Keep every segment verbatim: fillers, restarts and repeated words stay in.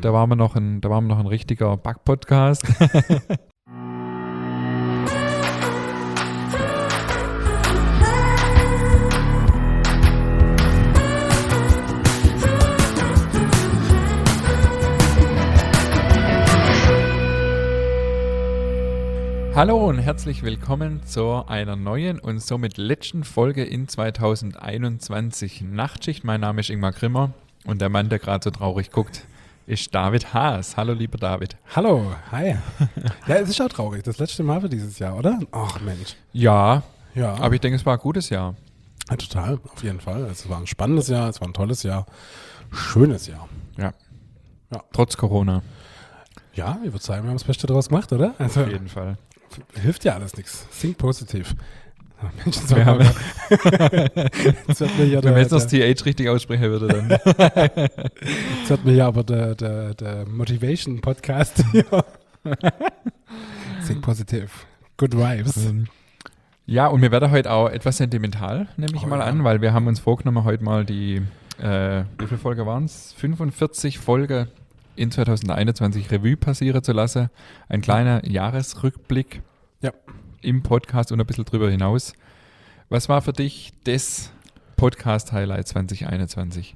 Da waren wir noch ein, da waren wir noch ein richtiger Back-Podcast. Hallo und herzlich willkommen zu einer neuen und somit letzten Folge in zwanzig einundzwanzig Nachtschicht. Mein Name ist Ingmar Grimmer und der Mann, der gerade so traurig guckt, ist David Haas. Hallo, lieber David. Hallo, hi. Ja, es ist auch traurig. Das letzte Mal für dieses Jahr, oder? Ach Mensch. Ja, Ja, aber ich denke, es war ein gutes Jahr. ja, total, auf jeden Fall. Es war ein spannendes Jahr, es war ein tolles Jahr, schönes Jahr. Ja. Ja. Trotz Corona. Ja, ich würde sagen, wir haben das Beste daraus gemacht, oder? Also Auf jeden Fall. hilft ja alles nichts. Think positiv. Mensch, jetzt Wir haben, wird mir hier wenn man der, jetzt noch das der, T H richtig aussprechen würde, dann. jetzt wird mir hier aber der, der, der Motivation-Podcast hier. Think positiv. Good vibes. Ja, und wir werden heute auch etwas sentimental, nehme ich Oh mal ja. an, weil wir haben uns vorgenommen, heute mal die, äh, wie viele Folgen waren es? fünfundvierzig Folgen in zwanzig einundzwanzig Revue passieren zu lassen. Ein kleiner Jahresrückblick Ja. im Podcast und ein bisschen drüber hinaus. Was war für dich das Podcast-Highlight zwanzig einundzwanzig?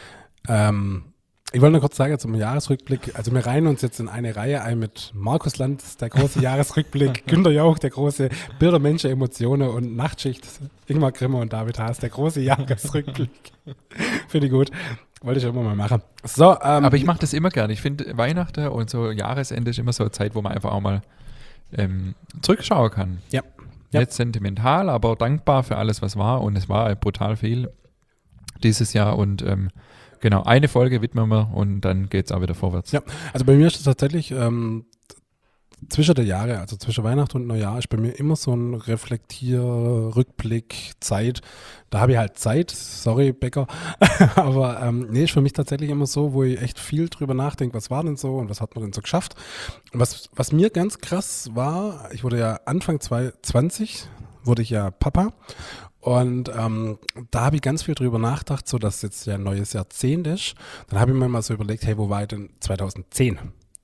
Ähm, ich wollte nur kurz sagen zum Jahresrückblick, also wir reihen uns jetzt in eine Reihe ein mit Markus Lanz, der große Jahresrückblick, Günter Jauch, der große Bilder, Menschen, Emotionen und Nachtschicht, Ingmar Grimmer und David Haas, der große Jahresrückblick. Finde ich gut. Wollte ich immer mal machen. So, ähm, Aber ich mache das immer gerne. Ich finde, Weihnachten und so Jahresende ist immer so eine Zeit, wo man einfach auch mal ähm, zurückschauen kann. Ja. Ja. Nicht sentimental, aber dankbar für alles, was war. Und es war brutal viel dieses Jahr. Und ähm, genau, eine Folge widmen wir und dann geht es auch wieder vorwärts. Ja. Also bei mir ist es tatsächlich ähm, zwischen der Jahre, also zwischen Weihnachten und Neujahr, ist bei mir immer so ein Reflektier-, Rückblick, Zeit. Da habe ich halt Zeit, sorry Becker, aber ähm, nee, ist für mich tatsächlich immer so, wo ich echt viel drüber nachdenke, was war denn so und was hat man denn so geschafft. Und was, was mir ganz krass war, ich wurde ja Anfang zwanzig zwanzig, wurde ich ja Papa. Und ähm, da habe ich ganz viel drüber nachgedacht, so dass jetzt ja ein neues Jahrzehnt ist. Dann habe ich mir mal so überlegt, hey, wo war ich denn zwanzig zehn?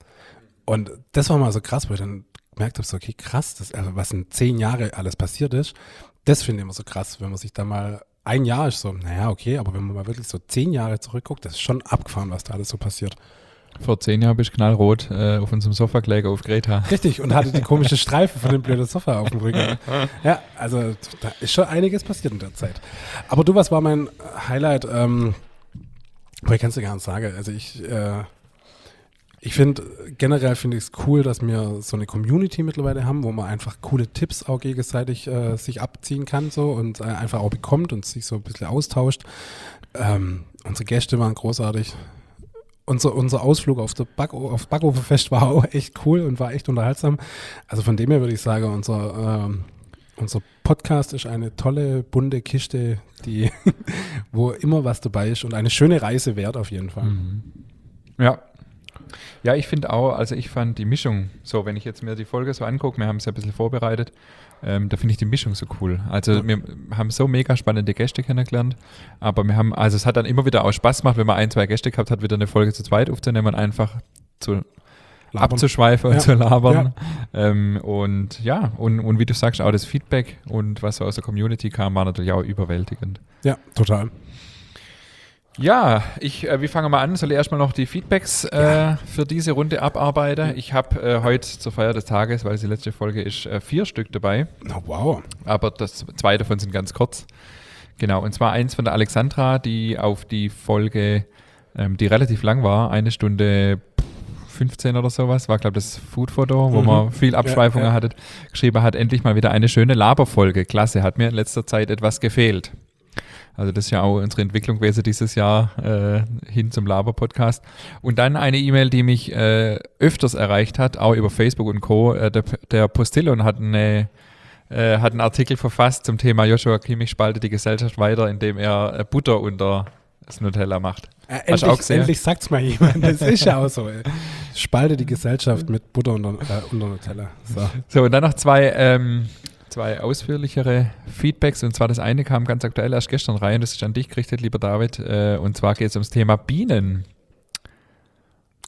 Und das war mal so krass, wo ich dann gemerkt habe, so, okay, krass, das, also was in zehn Jahren alles passiert ist, das finde ich immer so krass, wenn man sich da mal, ein Jahr ist so, naja, okay, aber wenn man mal wirklich so zehn Jahre zurückguckt, das ist schon abgefahren, was da alles so passiert. Vor zehn Jahren bist du knallrot äh, auf unserem Sofa gelegen auf Greta. Richtig, und hatte die komische Streife von dem blöden Sofa auf dem Rücken. Ja, also da ist schon einiges passiert in der Zeit. Aber du, was war mein Highlight? Ähm, boah, ich kann es dir gar nicht sagen. Also ich, äh, ich finde, generell finde ich es cool, dass wir so eine Community mittlerweile haben, wo man einfach coole Tipps auch gegenseitig äh, sich abziehen kann so und äh, einfach auch bekommt und sich so ein bisschen austauscht. Ähm, unsere Gäste waren großartig. Unser, unser Ausflug auf das Back, auf Backofenfest war auch echt cool und war echt unterhaltsam. Also von dem her würde ich sagen, unser, ähm, unser Podcast ist eine tolle, bunte Kiste, die, wo immer was dabei ist und eine schöne Reise wert auf jeden Fall. Mhm. Ja. Ja, ich finde auch, also ich fand die Mischung, so wenn ich jetzt mir die Folge so angucke, wir haben es ja ein bisschen vorbereitet, ähm, da finde ich die Mischung so cool. Also Ja. wir haben so mega spannende Gäste kennengelernt, aber wir haben, also es hat dann immer wieder auch Spaß gemacht, wenn man ein, zwei Gäste gehabt hat, wieder eine Folge zu zweit aufzunehmen und einfach zu Labern. abzuschweifen Ja. und zu labern. Ähm, und ja, und, und wie du sagst, auch das Feedback und was so aus der Community kam, war natürlich auch überwältigend. Ja, total. Ja, ich, äh, wir fangen mal an. Soll ich erstmal noch die Feedbacks äh, Ja. für diese Runde abarbeiten? Ich habe äh, heute zur Feier des Tages, weil es die letzte Folge ist, äh, vier Stück dabei. Oh, wow. Aber das zwei davon sind ganz kurz. Genau, und zwar eins von der Alexandra, die auf die Folge, ähm, die relativ lang war, eine Stunde fünfzehn oder sowas, war glaube ich das Foodfoto, wo Mhm. man viel Abschweifungen Ja, ja. hattet, geschrieben hat, endlich mal wieder eine schöne Laberfolge. Klasse, hat mir in letzter Zeit etwas gefehlt. Also das ist ja auch unsere Entwicklung gewesen dieses Jahr äh, hin zum Laber-Podcast. Und dann eine E-Mail, die mich äh, öfters erreicht hat, auch über Facebook und Co. Äh, der, der Postillon hat, eine, äh, hat einen Artikel verfasst zum Thema Joshua Kimmich spaltet die Gesellschaft weiter, indem er äh, Butter unter das Nutella macht. Äh, Hast du auch endlich, gesehen? endlich sagt's mal jemand. Das ist ja auch so. Ey. Spalte die Gesellschaft mit Butter unter, äh, unter Nutella. So. So, und dann noch zwei, ähm, zwei ausführlichere Feedbacks. Und zwar das eine kam ganz aktuell erst gestern rein. Das ist an dich gerichtet, lieber David. Äh, und zwar geht es ums Thema Bienen.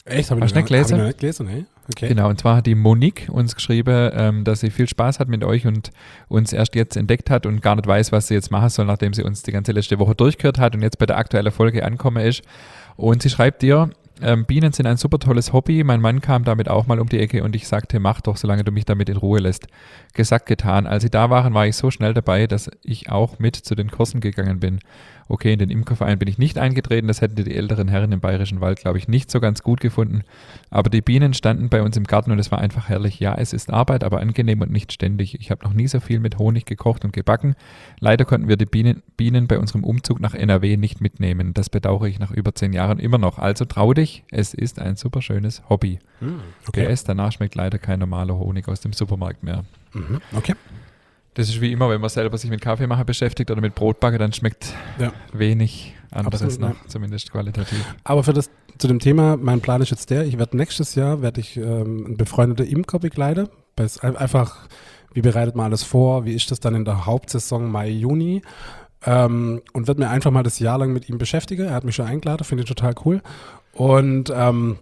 Echt? Habe ich, Hast du nicht noch- hab ich gelesen? noch nicht gelesen, ne? Okay. Genau, und zwar hat die Monique uns geschrieben, ähm, dass sie viel Spaß hat mit euch und uns erst jetzt entdeckt hat und gar nicht weiß, was sie jetzt machen soll, nachdem sie uns die ganze letzte Woche durchgehört hat und jetzt bei der aktuellen Folge angekommen ist. Und sie schreibt dir, ähm, Bienen sind ein super tolles Hobby. Mein Mann kam damit auch mal um die Ecke und ich sagte, mach doch, solange du mich damit in Ruhe lässt. Gesagt, getan. Als sie da waren, war ich so schnell dabei, dass ich auch mit zu den Kursen gegangen bin. Okay, in den Imkerverein bin ich nicht eingetreten, das hätten die älteren Herren im Bayerischen Wald, glaube ich, nicht so ganz gut gefunden. Aber die Bienen standen bei uns im Garten und es war einfach herrlich. Ja, es ist Arbeit, aber angenehm und nicht ständig. Ich habe noch nie so viel mit Honig gekocht und gebacken. Leider konnten wir die Bienen, Bienen bei unserem Umzug nach N R W nicht mitnehmen. Das bedauere ich nach über zehn Jahren immer noch. Also trau dich, es ist ein super schönes Hobby. Hm, okay. P S, danach schmeckt leider kein normaler Honig aus dem Supermarkt mehr. Mhm. Okay. Das ist wie immer, wenn man selber sich mit Kaffeemacher beschäftigt oder mit Brotbacke, dann schmeckt Ja. wenig anderes Absolut, noch, zumindest qualitativ. Aber für das, zu dem Thema, mein Plan ist jetzt der, ich werde nächstes Jahr, werde ich ähm, einen befreundeten Imker begleiten. Bei- Einfach, wie bereitet man alles vor, wie ist das dann in der Hauptsaison Mai, Juni ähm, und werde mir einfach mal das Jahr lang mit ihm beschäftigen. Er hat mich schon eingeladen, finde ich total cool. Und ähm,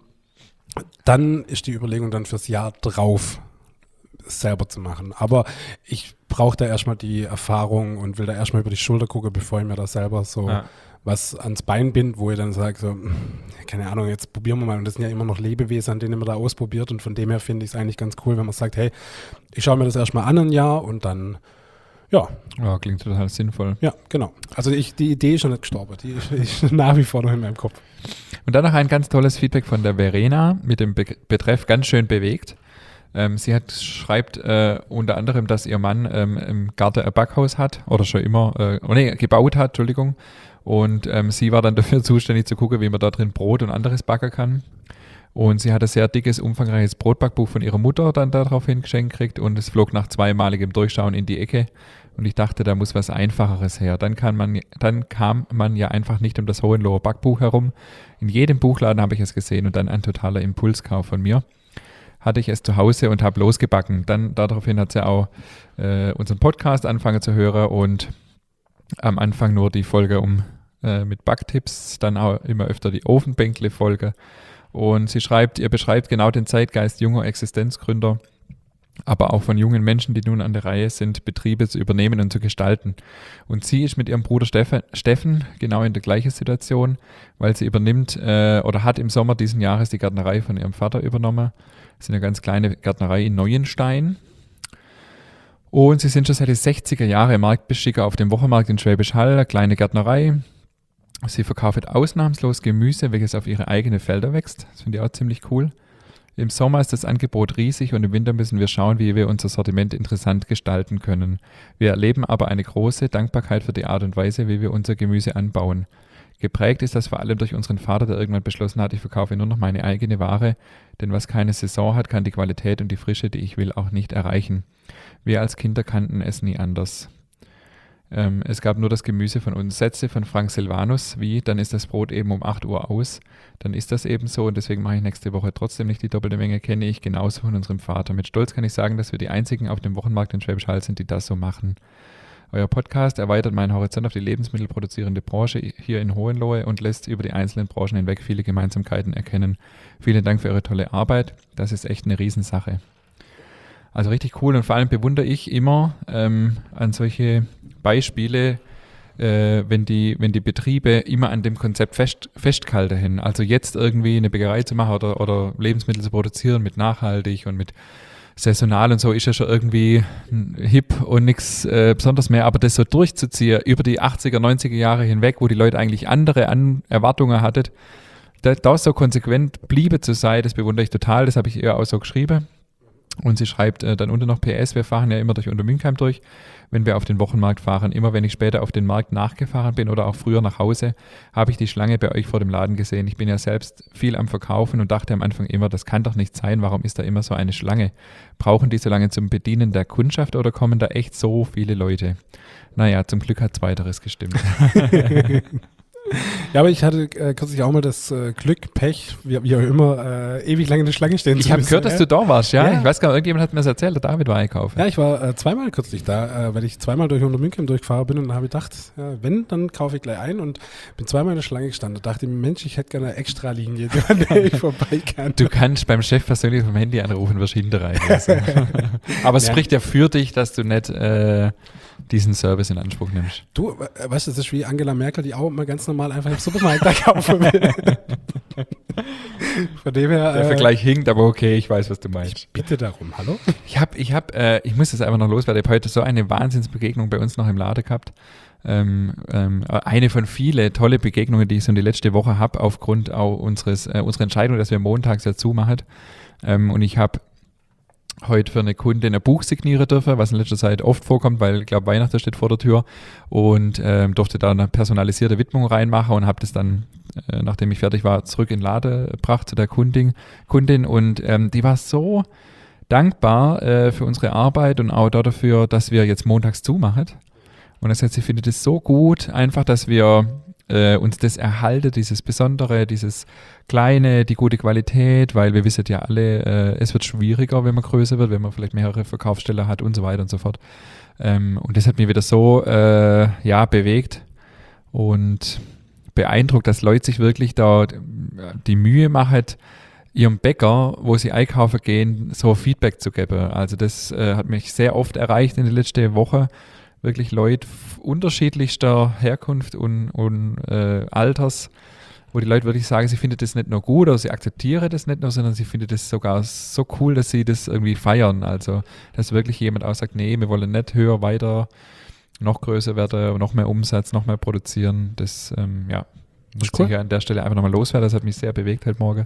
dann ist die Überlegung dann fürs Jahr drauf selber zu machen. Aber ich brauche da erstmal die Erfahrung und will da erstmal über die Schulter gucken, bevor ich mir da selber so Ja. was ans Bein bind, wo ich dann sage, so, keine Ahnung, jetzt probieren wir mal. Und das sind ja immer noch Lebewesen, an denen man da ausprobiert. Und von dem her finde ich es eigentlich ganz cool, wenn man sagt, hey, ich schaue mir das erstmal an ein Jahr und dann, ja, Ja, klingt total sinnvoll. ja, genau. Also ich, die Idee ist schon nicht gestorben. Die ist, ist nach wie vor noch in meinem Kopf. Und dann noch ein ganz tolles Feedback von der Verena mit dem Be- Betreff ganz schön bewegt. Ähm, sie hat, schreibt äh, unter anderem, dass ihr Mann ähm, im Garten ein Backhaus hat oder schon immer, äh, oh nee, gebaut hat, Entschuldigung. Und ähm, sie war dann dafür zuständig zu gucken, wie man da drin Brot und anderes backen kann. Und sie hat ein sehr dickes, umfangreiches Brotbackbuch von ihrer Mutter dann daraufhin geschenkt gekriegt und es flog nach zweimaligem Durchschauen in die Ecke. Und ich dachte, da muss was Einfacheres her. Dann, kann man, dann kam man ja einfach nicht um das Hohenloher Backbuch herum. In jedem Buchladen habe ich es gesehen und dann ein totaler Impulskauf von mir. Hatte ich es zu Hause und habe losgebacken. Dann daraufhin hat sie auch äh, unseren Podcast angefangen zu hören und am Anfang nur die Folge um äh, mit Backtipps, dann auch immer öfter die Ofenbänkle-Folge. Und sie schreibt, ihr beschreibt genau den Zeitgeist junger Existenzgründer, aber auch von jungen Menschen, die nun an der Reihe sind, Betriebe zu übernehmen und zu gestalten. Und sie ist mit ihrem Bruder Steffen, Steffen genau in der gleichen Situation, weil sie übernimmt äh, oder hat im Sommer diesen Jahres die Gärtnerei von ihrem Vater übernommen. Das ist eine ganz kleine Gärtnerei in Neuenstein. Und sie sind schon seit den sechziger Jahren Marktbeschicker auf dem Wochenmarkt in Schwäbisch Hall, eine kleine Gärtnerei. Sie verkauft ausnahmslos Gemüse, welches auf ihre eigenen Felder wächst. Das finde ich auch ziemlich cool. Im Sommer ist das Angebot riesig und im Winter müssen wir schauen, wie wir unser Sortiment interessant gestalten können. Wir erleben aber eine große Dankbarkeit für die Art und Weise, wie wir unser Gemüse anbauen. Geprägt ist das vor allem durch unseren Vater, der irgendwann beschlossen hat, ich verkaufe nur noch meine eigene Ware, denn was keine Saison hat, kann die Qualität und die Frische, die ich will, auch nicht erreichen. Wir als Kinder kannten es nie anders. Ähm, es gab nur das Gemüse von uns. Sätze von Frank Silvanus, wie, dann ist das Brot eben um acht Uhr aus. Dann ist das eben so und deswegen mache ich nächste Woche trotzdem nicht die doppelte Menge, kenne ich genauso von unserem Vater. Mit Stolz kann ich sagen, dass wir die einzigen auf dem Wochenmarkt in Schwäbisch Hall sind, die das so machen. Euer Podcast erweitert meinen Horizont auf die lebensmittelproduzierende Branche hier in Hohenlohe und lässt über die einzelnen Branchen hinweg viele Gemeinsamkeiten erkennen. Vielen Dank für eure tolle Arbeit. Das ist echt eine Riesensache. Also richtig cool und vor allem bewundere ich immer ähm, an solche Beispiele, äh, wenn, die, wenn die Betriebe immer an dem Konzept fest, festgehalten haben. Also jetzt irgendwie eine Bäckerei zu machen oder, oder Lebensmittel zu produzieren mit nachhaltig und mit saisonal und so ist ja schon irgendwie hip und nichts äh, besonders mehr, aber das so durchzuziehen über die achtziger, neunziger Jahre hinweg, wo die Leute eigentlich andere An- Erwartungen hatten, da, da so konsequent bliebe zu sein, das bewundere ich total, das habe ich ihr auch so geschrieben. Und sie schreibt äh, dann unten noch P S, wir fahren ja immer durch Untermünkheim durch, wenn wir auf den Wochenmarkt fahren. Immer wenn ich später auf den Markt nachgefahren bin oder auch früher nach Hause, habe ich die Schlange bei euch vor dem Laden gesehen. Ich bin ja selbst viel am Verkaufen und dachte am Anfang immer, das kann doch nicht sein, warum ist da immer so eine Schlange? Brauchen die so lange zum Bedienen der Kundschaft oder kommen da echt so viele Leute? Naja, zum Glück hat Zweiteres gestimmt. Ja, aber ich hatte äh, kürzlich auch mal das äh, Glück, Pech, wie, wie auch immer, äh, ewig lange in der Schlange stehen Ich zu habe müssen. gehört, dass ja. du da warst, ja? Ja. Ich weiß gar nicht, irgendjemand hat mir das erzählt, der David war einkaufen. Ja, ich war äh, zweimal kürzlich da, äh, weil ich zweimal durch Untermünchen durchgefahren bin und dann habe ich gedacht, ja, wenn, dann kaufe ich gleich ein und bin zweimal in der Schlange gestanden. Da dachte ich, Mensch, ich hätte gerne eine Extra-Linie, an der ich vorbei kann. Du kannst beim Chef persönlich vom Handy anrufen, wirst hinterrein. Also. Aber es Ja. spricht ja für dich, dass du nicht äh, diesen Service in Anspruch nimmst. Du, äh, weißt du, das ist wie Angela Merkel, die auch mal ganz normal einfach im Supermarkt da kaufen will. Von dem her. Der äh, Vergleich hinkt, aber okay, ich weiß, was du meinst. Bitte darum, hallo? Ich habe, ich habe, äh, ich muss das einfach noch loswerden. Ich habe heute so eine Wahnsinnsbegegnung bei uns noch im Laden gehabt. Ähm, ähm, eine von vielen tolle Begegnungen, die ich so in die letzte Woche habe, aufgrund auch unseres, äh, unserer Entscheidung, dass wir montags ja zumachen. Ähm, und ich habe heute für eine Kundin ein Buch signieren dürfen, was in letzter Zeit oft vorkommt, weil ich glaube, Weihnachten steht vor der Tür, und ähm, durfte da eine personalisierte Widmung reinmachen und habe das dann, äh, nachdem ich fertig war, zurück in den Laden gebracht zu der Kundin, Kundin und ähm, die war so dankbar äh, für unsere Arbeit und auch dafür, dass wir jetzt montags zumachen. Und das heißt, sie findet es so gut, einfach, dass wir äh, uns das erhalten, dieses Besondere, dieses Kleine, die gute Qualität, weil wir wissen ja alle, äh, es wird schwieriger, wenn man größer wird, wenn man vielleicht mehrere Verkaufsstellen hat und so weiter und so fort. Ähm, und das hat mich wieder so äh, ja, bewegt und beeindruckt, dass Leute sich wirklich da die Mühe machen, ihrem Bäcker, wo sie einkaufen gehen, so Feedback zu geben. Also das äh, hat mich sehr oft erreicht in der letzten Woche. Wirklich Leute unterschiedlichster Herkunft und, und äh, Alters, wo die Leute wirklich sagen, sie finden das nicht nur gut oder sie akzeptieren das nicht nur, sondern sie finden das sogar so cool, dass sie das irgendwie feiern. Also, dass wirklich jemand auch sagt, nee, wir wollen nicht höher, weiter, noch größer werden, noch mehr Umsatz, noch mehr produzieren. Das, ähm, ja, muss cool. ich ja an der Stelle einfach nochmal loswerden. Das hat mich sehr bewegt heute Morgen.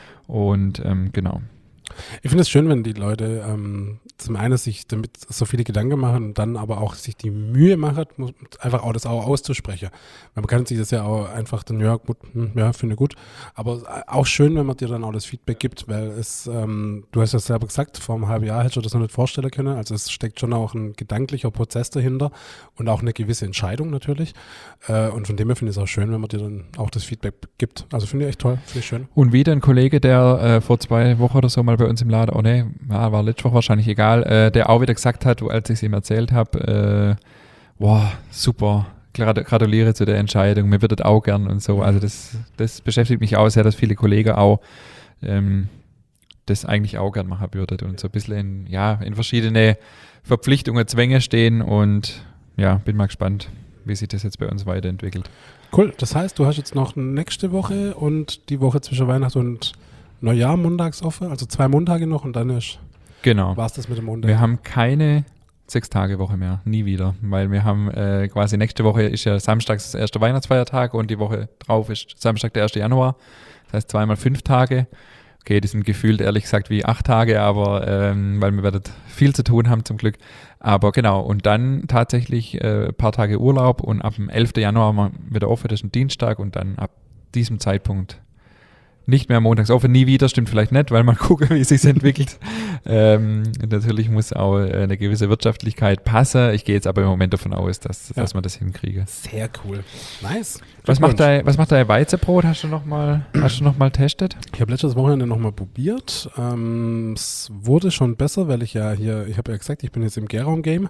Und ähm, genau. Ich finde es schön, wenn die Leute ähm, zum einen sich damit so viele Gedanken machen und dann aber auch sich die Mühe machen, muss, einfach auch das auch auszusprechen. Weil man kann sich das ja auch einfach dann, ja, gut, hm, ja, finde gut. Aber auch schön, wenn man dir dann auch das Feedback gibt, weil es, ähm, du hast ja selber gesagt, vor einem halben Jahr hättest du das noch nicht vorstellen können. Also es steckt schon auch ein gedanklicher Prozess dahinter und auch eine gewisse Entscheidung natürlich. Äh, und von dem her finde ich es auch schön, wenn man dir dann auch das Feedback gibt. Also finde ich echt toll, finde ich schön. Und wieder ein Kollege, der äh, vor zwei Wochen oder so mal bei uns im Laden, oh ne, ja, war letzte Woche wahrscheinlich egal, äh, der auch wieder gesagt hat, als ich es ihm erzählt habe, äh, wow, super, Grad, gratuliere zu der Entscheidung, mir wird das auch gern und so. Also das, das beschäftigt mich auch sehr, dass viele Kollegen auch ähm, das eigentlich auch gern machen würden und so ein bisschen in, ja, in verschiedene Verpflichtungen, Zwänge stehen und ja, bin mal gespannt, wie sich das jetzt bei uns weiterentwickelt. Cool, das heißt, du hast jetzt noch nächste Woche und die Woche zwischen Weihnachten und Neujahr montags offen, also zwei Montage noch und dann ist, genau. war es das mit dem Montag. Wir haben keine Sechs-Tage-Woche mehr, nie wieder, weil wir haben äh, quasi nächste Woche ist ja samstags das erste Weihnachtsfeiertag und die Woche drauf ist Samstag der erste Januar, das heißt zweimal fünf Tage. Okay, die sind gefühlt ehrlich gesagt wie acht Tage, aber ähm, weil wir werden viel zu tun haben zum Glück. Aber genau, und dann tatsächlich äh, ein paar Tage Urlaub und ab dem elften Januar haben wir wieder offen, das ist ein Dienstag und dann ab diesem Zeitpunkt nicht mehr montags offen, nie wieder, stimmt vielleicht nicht, weil man guckt, wie es sich entwickelt. ähm, natürlich muss auch eine gewisse Wirtschaftlichkeit passen. Ich gehe jetzt aber im Moment davon aus, dass, Ja. dass wir das hinkriegen. Sehr cool. Nice. Was macht dein, was macht dein Weizenbrot? Hast du noch mal, hast du noch mal testet? Ich habe letztes Wochenende nochmal probiert. Ähm, es wurde schon besser, weil ich ja hier, ich habe ja gesagt, ich bin jetzt im Gäraum-Game.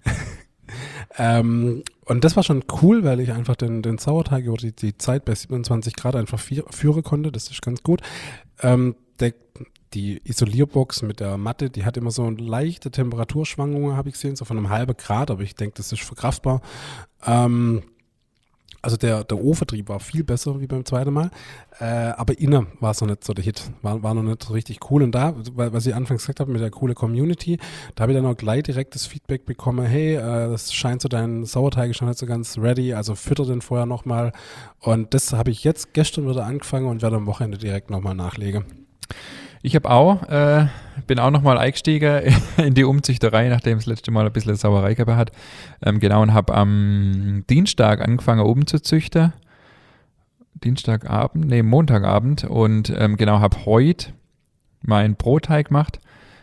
ähm, und das war schon cool, weil ich einfach den, den Sauerteig oder die, die Zeit bei siebenundzwanzig Grad einfach vier, führen konnte. Das ist ganz gut. Ähm, der, die Isolierbox mit der Matte, die hat immer so eine leichte Temperaturschwankungen, habe ich gesehen, so von einem halben Grad, aber ich denke, das ist verkraftbar. Ähm, Also der, der O-Vertrieb war viel besser wie beim zweiten Mal, äh, aber innen war es noch nicht so der Hit, war, war noch nicht so richtig cool. Und da, weil, was ich anfangs gesagt habe mit der coole Community, da habe ich dann auch gleich direkt das Feedback bekommen, hey, äh, das scheint so, dein Sauerteig ist noch nicht so ganz ready, also fütter den vorher nochmal. Und das habe ich jetzt gestern wieder angefangen und werde am Wochenende direkt nochmal nachlegen. Ich habe auch, äh, bin auch nochmal eingestiegen in die Umzüchterei, nachdem es das letzte Mal ein bisschen Sauerei gehabt hat. Ähm, genau, und habe am Dienstag angefangen umzuzüchten. Dienstagabend, nee, Montagabend. Und ähm, genau, habe heute meinen Brotteig gemacht.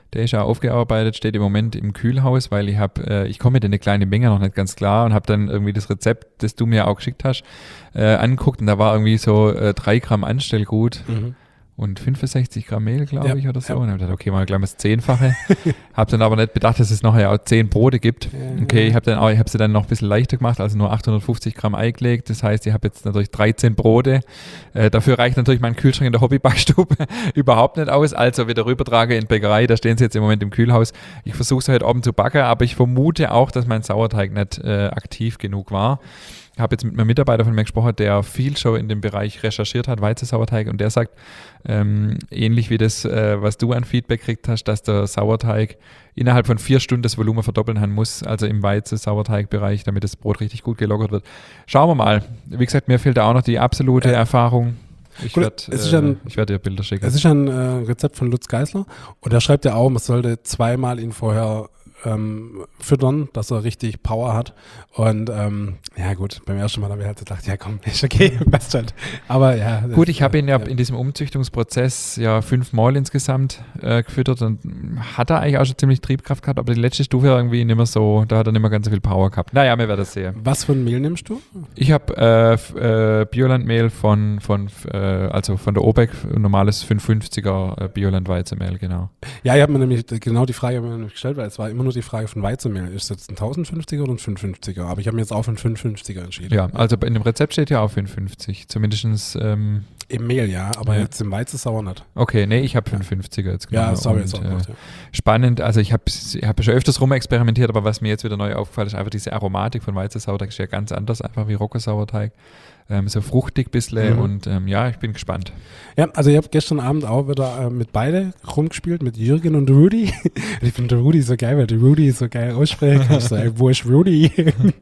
Der ist ja aufgearbeitet, steht im Moment im Kühlhaus, weil ich habe, äh, ich komme mit eine kleine Menge noch nicht ganz klar und habe dann irgendwie das Rezept, das du mir auch geschickt hast, äh, angeguckt und da war irgendwie so äh, drei Gramm Anstellgut. Mhm. Und fünfundsechzig Gramm Mehl, glaube ja, ich, oder so. Ja. Und dann habe ich gedacht, okay, mal gleich mal das Zehnfache. Habe dann aber nicht bedacht, dass es nachher auch zehn Brote gibt. Okay, ich habe dann auch, ich habe sie dann noch ein bisschen leichter gemacht, also nur achthundertfünfzig Gramm Ei gelegt. Das heißt, ich habe jetzt natürlich dreizehn Brote. Äh, dafür reicht natürlich mein Kühlschrank in der Hobbybackstube überhaupt nicht aus. Also wieder rübertrage in die Bäckerei, da stehen sie jetzt im Moment im Kühlhaus. Ich versuche es heute Abend zu backen, aber ich vermute auch, dass mein Sauerteig nicht äh, aktiv genug war. Ich habe jetzt mit einem Mitarbeiter von mir gesprochen, der viel schon in dem Bereich recherchiert hat, Weizensauerteig, und der sagt, ähm, ähnlich wie das, äh, was du an Feedback gekriegt hast, dass der Sauerteig innerhalb von vier Stunden das Volumen verdoppeln haben muss, also im Weizensauerteigbereich, damit das Brot richtig gut gelockert wird. Schauen wir mal. Wie gesagt, mir fehlt da auch noch die absolute äh, Erfahrung. Ich werde äh, werd dir Bilder schicken. Es ist ein äh, Rezept von Lutz Geisler und er schreibt ja auch, man sollte zweimal ihn vorher Ähm, füttern, dass er richtig Power hat. Und ähm, ja gut, beim ersten Mal habe ich halt gedacht, ja komm, ist okay, passt halt. Aber ja. Gut, ich habe ihn ja, ja in diesem Umzüchtungsprozess ja fünfmal insgesamt äh, gefüttert und hat er eigentlich auch schon ziemlich Triebkraft gehabt, aber die letzte Stufe irgendwie nicht mehr so, da hat er nicht mehr ganz so viel Power gehabt. Naja, wir werden das sehen. Was für ein Mehl nimmst du? Ich habe äh, äh, Biolandmehl von, von äh, also von der Obeck, normales fünfhundertfünfziger äh, Bioland-Weizenmehl, genau. Ja, ich habe mir nämlich genau die Frage mir nämlich gestellt, weil es war immer nur die Frage von Weizenmehl. Ist es jetzt ein tausendfünfziger oder ein fünfhundertfünfziger? Aber ich habe mir jetzt auch für einen fünfhundertfünfziger entschieden. Ja, also in dem Rezept steht ja auch fünfhundertfünfzig. Zumindest ähm, im Mehl, ja, aber ja. Jetzt im Weizensauer nicht. Okay, nee, ich habe fünfhundertfünfziger jetzt gemacht. Ja, das habe ich jetzt auch gemacht, äh, ja. Spannend, also ich habe ich hab schon öfters rumexperimentiert, aber was mir jetzt wieder neu aufgefallen ist, einfach diese Aromatik von Weizensauerteig ist ja ganz anders, einfach wie Roggensauerteig. Ähm, so fruchtig ein bisschen mhm. und ähm, ja, ich bin gespannt. Ja, also ich habe gestern Abend auch wieder äh, mit beide rumgespielt, mit Jürgen und Rudi. Ich finde Rudi so geil, weil der Rudi so geil ausspricht. Ich so, ey, wo ist Rudi?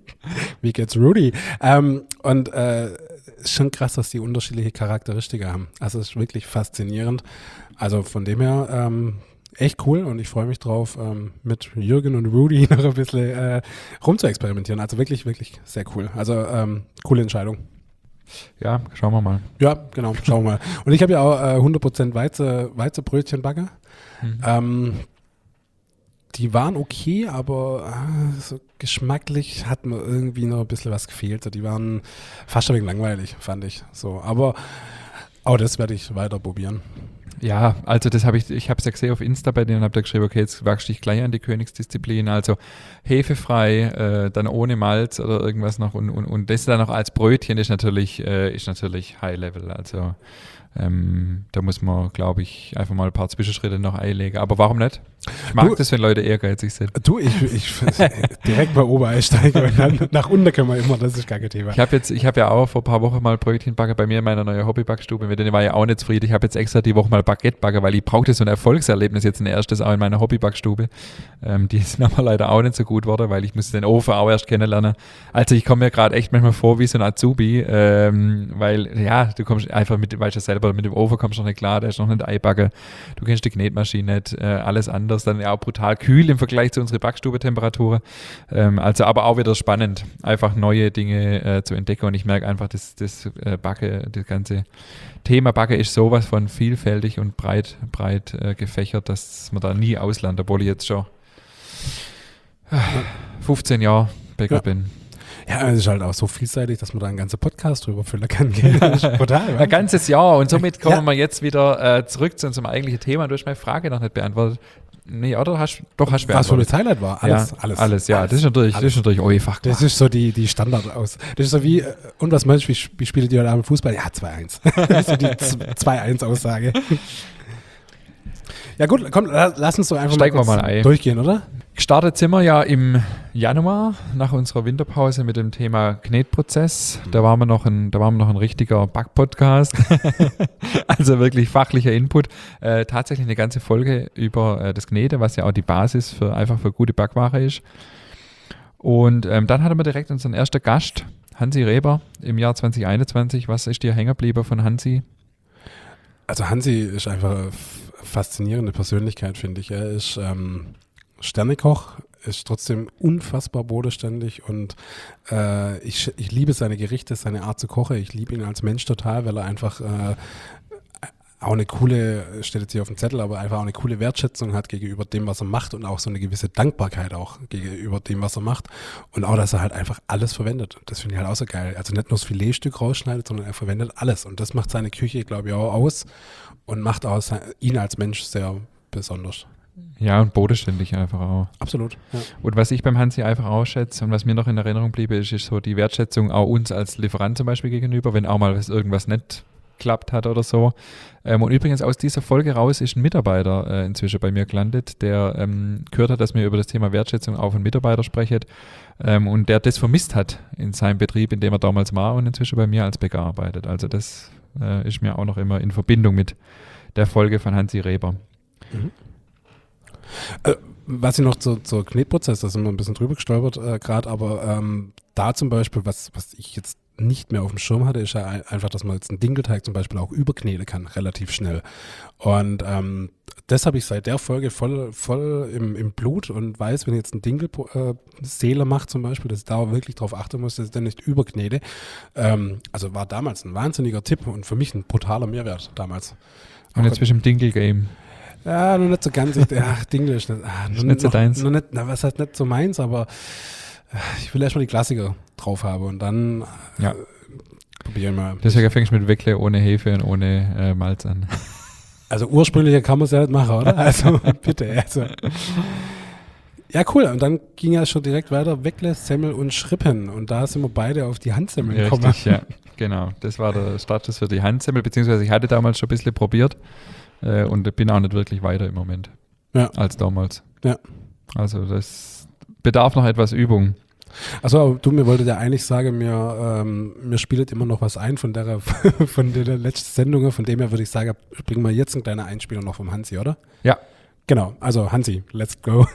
Wie geht's Rudi? Ähm, und äh, ist schon krass, dass die unterschiedliche Charakteristika haben. Also es ist wirklich faszinierend. Also von dem her ähm, echt cool und ich freue mich drauf, ähm, mit Jürgen und Rudi noch ein bisschen äh, rumzuexperimentieren. Also wirklich, wirklich sehr cool. Also ähm, coole Entscheidung. Ja, schauen wir mal. Ja, genau, schauen wir mal. Und ich habe ja auch äh, hundert Prozent Weize, Weizenbrötchen backe. Mhm. Ähm, die waren okay, aber äh, so geschmacklich hat mir irgendwie noch ein bisschen was gefehlt. So, die waren fast ein wenig langweilig, fand ich. So, aber auch das werde ich weiter probieren. Ja, also das habe ich, ich habe es ja gesehen auf Insta bei denen und habe da geschrieben, okay, jetzt wagst du dich gleich an die Königsdisziplin, also hefefrei, äh, dann ohne Malz oder irgendwas noch und, und, und das dann noch als Brötchen ist natürlich, äh, ist natürlich High Level, also ähm, da muss man, glaube ich, einfach mal ein paar Zwischenschritte noch einlegen, aber warum nicht? Ich mag du, das, wenn Leute ehrgeizig sind. Du, ich, ich direkt bei oben einsteigen und dann nach unten können wir immer, das ist gar kein Thema. Ich habe jetzt, ich habe ja auch vor ein paar Wochen mal Brötchen backen bei mir in meiner neuen Hobbybackstube, mit denen war ich auch nicht zufrieden. Ich habe jetzt extra die Woche mal Baguette backen, weil ich brauchte so ein Erfolgserlebnis jetzt ein erstes auch in meiner Hobbybackstube. Ähm, die sind aber leider auch nicht so gut geworden, weil ich musste den Ofen auch erst kennenlernen. Also ich komme mir gerade echt manchmal vor wie so ein Azubi, ähm, weil ja, du kommst einfach mit, weißt du selber, mit dem Ofen kommst du noch nicht klar, der ist noch nicht einbacken. Du kennst die Knetmaschine nicht, äh, alles anders, dann ja auch brutal kühl im Vergleich zu unserer Backstube-Temperatur. Ähm, also aber auch wieder spannend, einfach neue Dinge äh, zu entdecken und ich merke einfach, dass das äh, Backe, das ganze Thema Backe ist sowas von vielfältig und breit, breit äh, gefächert, dass man da nie auslandet, obwohl ich jetzt schon äh, fünfzehn Jahre Bäcker ja. bin. Ja, es ist halt auch so vielseitig, dass man da einen ganzen Podcast drüber füllen kann. Das ist brutal, ein ganzes Jahr und somit kommen ja. wir jetzt wieder äh, zurück zu unserem eigentlichen Thema. Du hast meine Frage noch nicht beantwortet. Nee, oder? Hast, doch, hast du beantwortet. Was für das Highlight war? Alles, ja, alles. Alles, ja. Alles, das ist natürlich, alles. Das ist natürlich eure Fachkraft. Das ist so die, die Standard aus. Das ist so wie, und was meinst du, wie, wie spielt ihr heute Abend Fußball? Ja, zwei eins. Das ist so die zwei eins Aussage. Ja gut, komm, lass uns doch einfach Steigen mal, mal ein. durchgehen, oder? Gestartet sind wir ja im Januar nach unserer Winterpause mit dem Thema Knetprozess. Da waren wir noch ein, da waren wir noch ein richtiger Back-Podcast. Also wirklich fachlicher Input. Äh, tatsächlich eine ganze Folge über äh, das Knete, was ja auch die Basis für einfach für gute Backware ist. Und ähm, dann hatten wir direkt unseren ersten Gast, Hansi Reber, im Jahr zwanzig einundzwanzig. Was ist dir hängen geblieben von Hansi? Also Hansi ist einfach eine faszinierende Persönlichkeit, finde ich. Er ist ähm Sternekoch, ist trotzdem unfassbar bodenständig und äh, ich, ich liebe seine Gerichte, seine Art zu kochen. Ich liebe ihn als Mensch total, weil er einfach äh, auch eine coole, steht jetzt hier auf dem Zettel, aber einfach auch eine coole Wertschätzung hat gegenüber dem, was er macht und auch so eine gewisse Dankbarkeit auch gegenüber dem, was er macht und auch, dass er halt einfach alles verwendet. Das finde ich halt auch so geil. Also nicht nur das Filetstück rausschneidet, sondern er verwendet alles und das macht seine Küche, glaube ich, auch aus und macht auch sein, ihn als Mensch sehr besonders. Ja, und bodenständig einfach auch. Absolut. Ja. Und was ich beim Hansi einfach auch schätze und was mir noch in Erinnerung blieb, ist, ist so die Wertschätzung auch uns als Lieferant zum Beispiel gegenüber, wenn auch mal was, irgendwas nicht klappt hat oder so. Ähm, und übrigens aus dieser Folge raus ist ein Mitarbeiter äh, inzwischen bei mir gelandet, der ähm, gehört hat, dass wir über das Thema Wertschätzung auch von Mitarbeiter sprechen ähm, und der das vermisst hat in seinem Betrieb, in dem er damals war und inzwischen bei mir als Bäcker arbeitet. Also das äh, ist mir auch noch immer in Verbindung mit der Folge von Hansi Reber. Mhm. Äh, was ich noch zu, zur Knetprozess, da sind wir ein bisschen drüber gestolpert äh, gerade, aber ähm, da zum Beispiel, was, was ich jetzt nicht mehr auf dem Schirm hatte, ist ja ein, einfach, dass man jetzt einen Dinkelteig zum Beispiel auch überkneten kann, relativ schnell. Und ähm, das habe ich seit der Folge voll, voll im, im Blut und weiß, wenn ich jetzt einen Dinkelseele äh, mache zum Beispiel, dass ich da auch wirklich drauf achten muss, dass ich dann nicht überknete. Ähm, also war damals ein wahnsinniger Tipp und für mich ein brutaler Mehrwert damals. Und jetzt bist du im Dinkel-Game. Ja, noch nicht so ganz. Ich, ach, Dinkel ist nicht, ah, ist nicht so noch, deins. Noch nicht, na, was heißt nicht so meins, aber äh, ich will erstmal die Klassiker drauf haben und dann ja. äh, probieren wir mal. Deswegen fängst du mit Weckle ohne Hefe und ohne äh, Malz an. Also ursprünglich kann man es ja nicht machen, oder? Also bitte. Also. Ja, cool. Und dann ging ja schon direkt weiter Weckle, Semmel und Schrippen. Und da sind wir beide auf die Handsemmel gekommen. Richtig, ja. Genau. Das war der Startschuss für die Handsemmel, beziehungsweise ich hatte damals schon ein bisschen probiert. Äh, und bin auch nicht wirklich weiter im Moment ja. als damals. Ja. Also das bedarf noch etwas Übung. Also du, mir wolltet ja eigentlich sagen, mir, ähm, mir spielt immer noch was ein von der, von der letzten Sendung, von dem her würde ich sagen, bringen wir jetzt einen kleinen Einspieler noch vom Hansi, oder? Ja. Genau, also Hansi, let's go.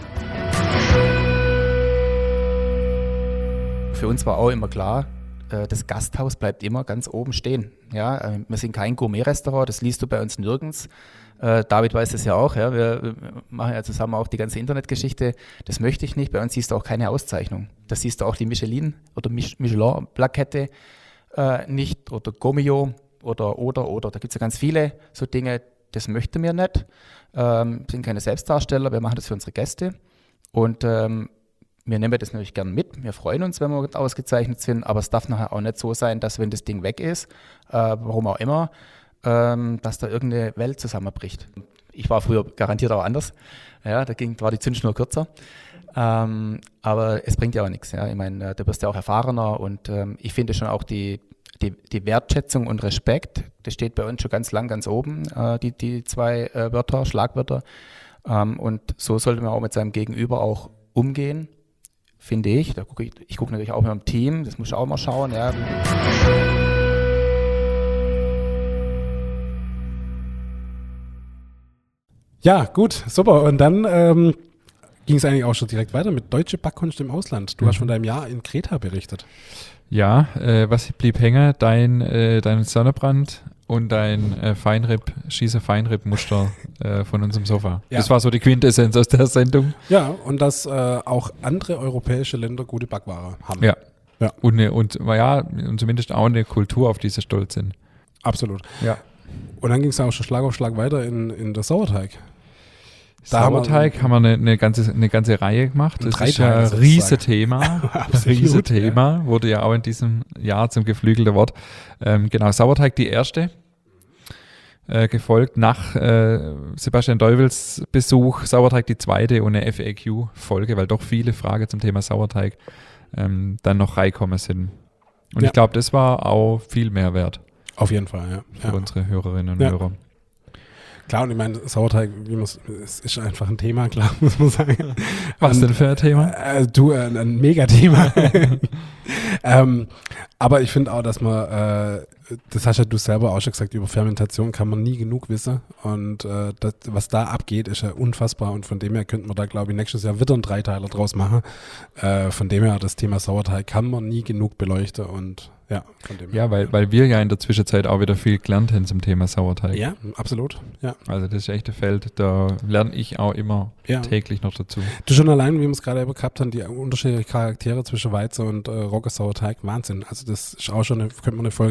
Für uns war auch immer klar, das Gasthaus bleibt immer ganz oben stehen. Ja, wir sind kein Gourmet-Restaurant, das liest du bei uns nirgends. Äh, David weiß das ja auch. Ja, wir machen ja zusammen auch die ganze Internetgeschichte. Das möchte ich nicht. Bei uns siehst du auch keine Auszeichnung. Da siehst du auch die Michelin- oder Michelin-Plakette äh, nicht oder Gomio oder oder oder. Da gibt es ja ganz viele so Dinge. Das möchten wir nicht. Ähm, wir sind keine Selbstdarsteller. Wir machen das für unsere Gäste und ähm, wir nehmen das natürlich gern mit. Wir freuen uns, wenn wir ausgezeichnet sind, aber es darf nachher auch nicht so sein, dass wenn das Ding weg ist, äh, warum auch immer, ähm, dass da irgendeine Welt zusammenbricht. Ich war früher garantiert auch anders. Ja, da ging, war die Zündschnur kürzer. Ähm, aber es bringt ja auch nichts. Ja. Ich meine, da wirst du ja auch erfahrener und ähm, ich finde schon auch die, die, die Wertschätzung und Respekt, das steht bei uns schon ganz lang ganz oben, äh, die, die zwei äh, Wörter, Schlagwörter. Ähm, und so sollte man auch mit seinem Gegenüber auch umgehen. Finde ich. Da guck ich ich gucke natürlich auch mit dem Team, das muss ich auch mal schauen. Ja. Ja, gut, super. Und dann ähm, ging es eigentlich auch schon direkt weiter mit Deutsche Backkunst im Ausland. Du mhm. hast von deinem Jahr in Kreta berichtet. Ja, äh, was blieb hängen? Dein, äh, dein Sonnenbrand und dein äh, Feinripp, Schieße-Feinripp-Muster äh, von unserem Sofa. Ja. Das war so die Quintessenz aus der Sendung. Ja, und dass äh, auch andere europäische Länder gute Backware haben. Ja, ja. Und, eine, und, ja, und zumindest auch eine Kultur, auf die sie stolz sind. Absolut. Ja. Und dann ging es auch schon Schlag auf Schlag weiter in, in der Sauerteig. Da Sauerteig haben wir, haben wir eine, eine, ganze, eine ganze Reihe gemacht. Das ist ja ein Riesenthema. Riesenthema. Ja. Wurde ja auch in diesem Jahr zum geflügelten Wort. Ähm, genau, Sauerteig die erste. Äh, gefolgt nach äh, Sebastian Deuvels Besuch, Sauerteig die zweite und eine F A Q-Folge, weil doch viele Fragen zum Thema Sauerteig ähm, dann noch reinkommen sind. Und ja. ich glaube, das war auch viel Mehrwert. Auf jeden Fall, ja. Für ja. unsere Hörerinnen und ja. Hörer. Klar, und ich meine, Sauerteig, wie es ist einfach ein Thema, klar, muss man sagen. Was und, denn für ein Thema? Äh, du, äh, ein Megathema. ähm, aber ich finde auch, dass man, äh, das hast ja du selber auch schon gesagt, über Fermentation kann man nie genug wissen. Und äh, das, was da abgeht, ist ja unfassbar. Und von dem her könnten wir da, glaube ich, nächstes Jahr wieder einen Dreiteiler draus machen. Äh, von dem her, das Thema Sauerteig kann man nie genug beleuchten. Und ja, von dem her. Ja, weil, weil wir ja in der Zwischenzeit auch wieder viel gelernt haben zum Thema Sauerteig. Ja, absolut. Ja. Also das ist echt ein Feld, da lerne ich auch immer ja. täglich noch dazu. Du schon allein, wie wir es gerade eben gehabt haben, die unterschiedlichen Charaktere zwischen Weizen und äh, Rogge-Sauerteig, Wahnsinn. Also das ist auch schon, eine, könnte man eine Folge drüber füllen.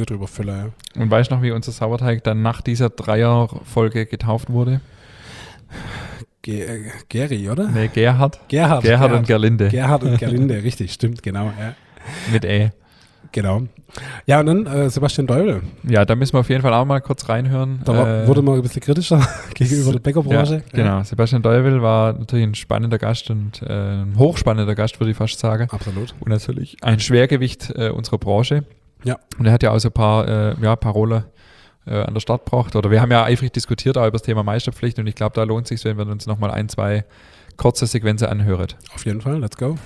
Müller, ja. Und weißt du noch, wie unser Sauerteig dann nach dieser Dreierfolge getauft wurde? Ge äh, Geri, oder? Nee, Gerhard. Gerhard. Gerhard und Gerlinde. Gerhard und Gerlinde, richtig, stimmt, genau. Ja. Mit E. Genau. Ja, und dann äh, Sebastian Deubel. Ja, da müssen wir auf jeden Fall auch mal kurz reinhören. Da war, äh, wurde man ein bisschen kritischer gegenüber der Bäckerbranche. Ja, genau. Sebastian Deubel war natürlich ein spannender Gast und äh, ein hochspannender Gast, würde ich fast sagen. Absolut. Und natürlich ein Schwergewicht äh, unserer Branche. Ja. Und er hat ja auch so ein paar äh, ja, Parole äh, an der Start gebracht. Oder wir haben ja eifrig diskutiert auch über das Thema Meisterpflicht und ich glaube, da lohnt es sich, wenn wir uns nochmal ein, zwei kurze Sequenzen anhören. Auf jeden Fall, let's go.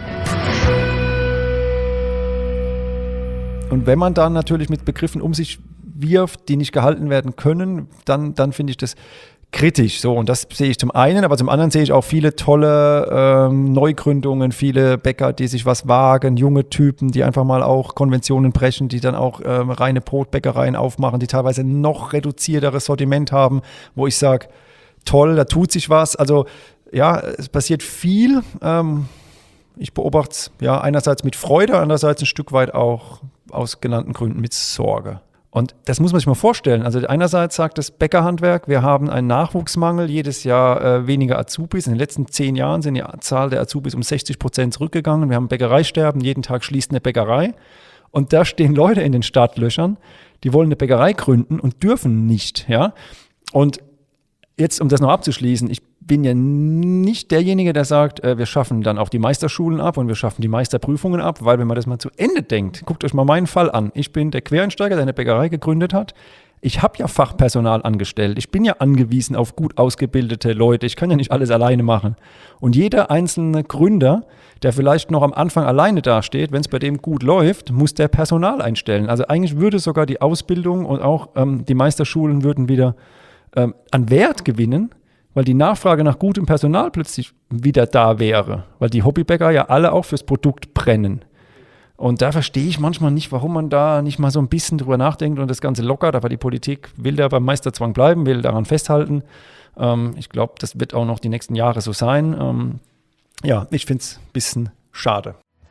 Und wenn man dann natürlich mit Begriffen um sich wirft, die nicht gehalten werden können, dann, dann finde ich das kritisch. So, und das sehe ich zum einen, aber zum anderen sehe ich auch viele tolle ähm, Neugründungen, viele Bäcker, die sich was wagen, junge Typen, die einfach mal auch Konventionen brechen, die dann auch ähm, reine Brotbäckereien aufmachen, die teilweise noch reduzierteres Sortiment haben, wo ich sage, toll, da tut sich was. Also ja, es passiert viel. Ähm, ich beobachte es ja einerseits mit Freude, andererseits ein Stück weit auch aus genannten Gründen mit Sorge. Und das muss man sich mal vorstellen. Also einerseits sagt das Bäckerhandwerk, wir haben einen Nachwuchsmangel, jedes Jahr äh, weniger Azubis. In den letzten zehn Jahren sind die Zahl der Azubis um sechzig Prozent zurückgegangen. Wir haben Bäckereisterben, jeden Tag schließt eine Bäckerei. Und da stehen Leute in den Startlöchern, die wollen eine Bäckerei gründen und dürfen nicht. Ja? Und jetzt, um das noch abzuschließen, ich bin ja nicht derjenige, der sagt, äh, wir schaffen dann auch die Meisterschulen ab und wir schaffen die Meisterprüfungen ab, weil wenn man das mal zu Ende denkt, guckt euch mal meinen Fall an. Ich bin der Quereinsteiger, der eine Bäckerei gegründet hat. Ich habe ja Fachpersonal angestellt. Ich bin ja angewiesen auf gut ausgebildete Leute. Ich kann ja nicht alles alleine machen. Und jeder einzelne Gründer, der vielleicht noch am Anfang alleine dasteht, wenn es bei dem gut läuft, muss der Personal einstellen. Also eigentlich würde sogar die Ausbildung und auch ähm, die Meisterschulen würden wieder ähm, an Wert gewinnen, weil die Nachfrage nach gutem Personal plötzlich wieder da wäre, weil die Hobbybäcker ja alle auch fürs Produkt brennen. Und da verstehe ich manchmal nicht, warum man da nicht mal so ein bisschen drüber nachdenkt und das Ganze lockert, aber die Politik will da beim Meisterzwang bleiben, will daran festhalten. Ähm, ich glaube, das wird auch noch die nächsten Jahre so sein. Ähm, ja, ich finde es ein bisschen schade.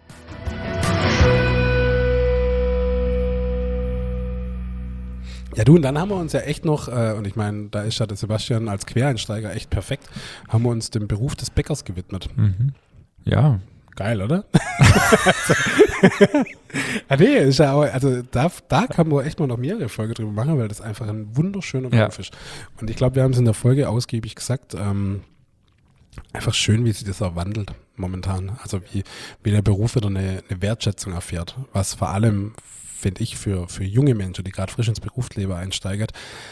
Ja, du, und dann haben wir uns ja echt noch, äh, und ich meine, da ist ja der Sebastian als Quereinsteiger echt perfekt, haben wir uns dem Beruf des Bäckers gewidmet. Mhm. Ja. Geil, oder? ah, nee, ist ja auch, also da, da kann man echt mal noch mehrere Folgen drüber machen, weil das einfach ein wunderschöner Beruf ja. ist. Und ich glaube, wir haben es in der Folge ausgiebig gesagt, ähm, einfach schön, wie sich das auch wandelt momentan. Also wie, wie der Beruf wieder eine, eine Wertschätzung erfährt, was vor allem, finde ich, für, für junge Menschen, die gerade frisch ins Berufsleben einsteigert,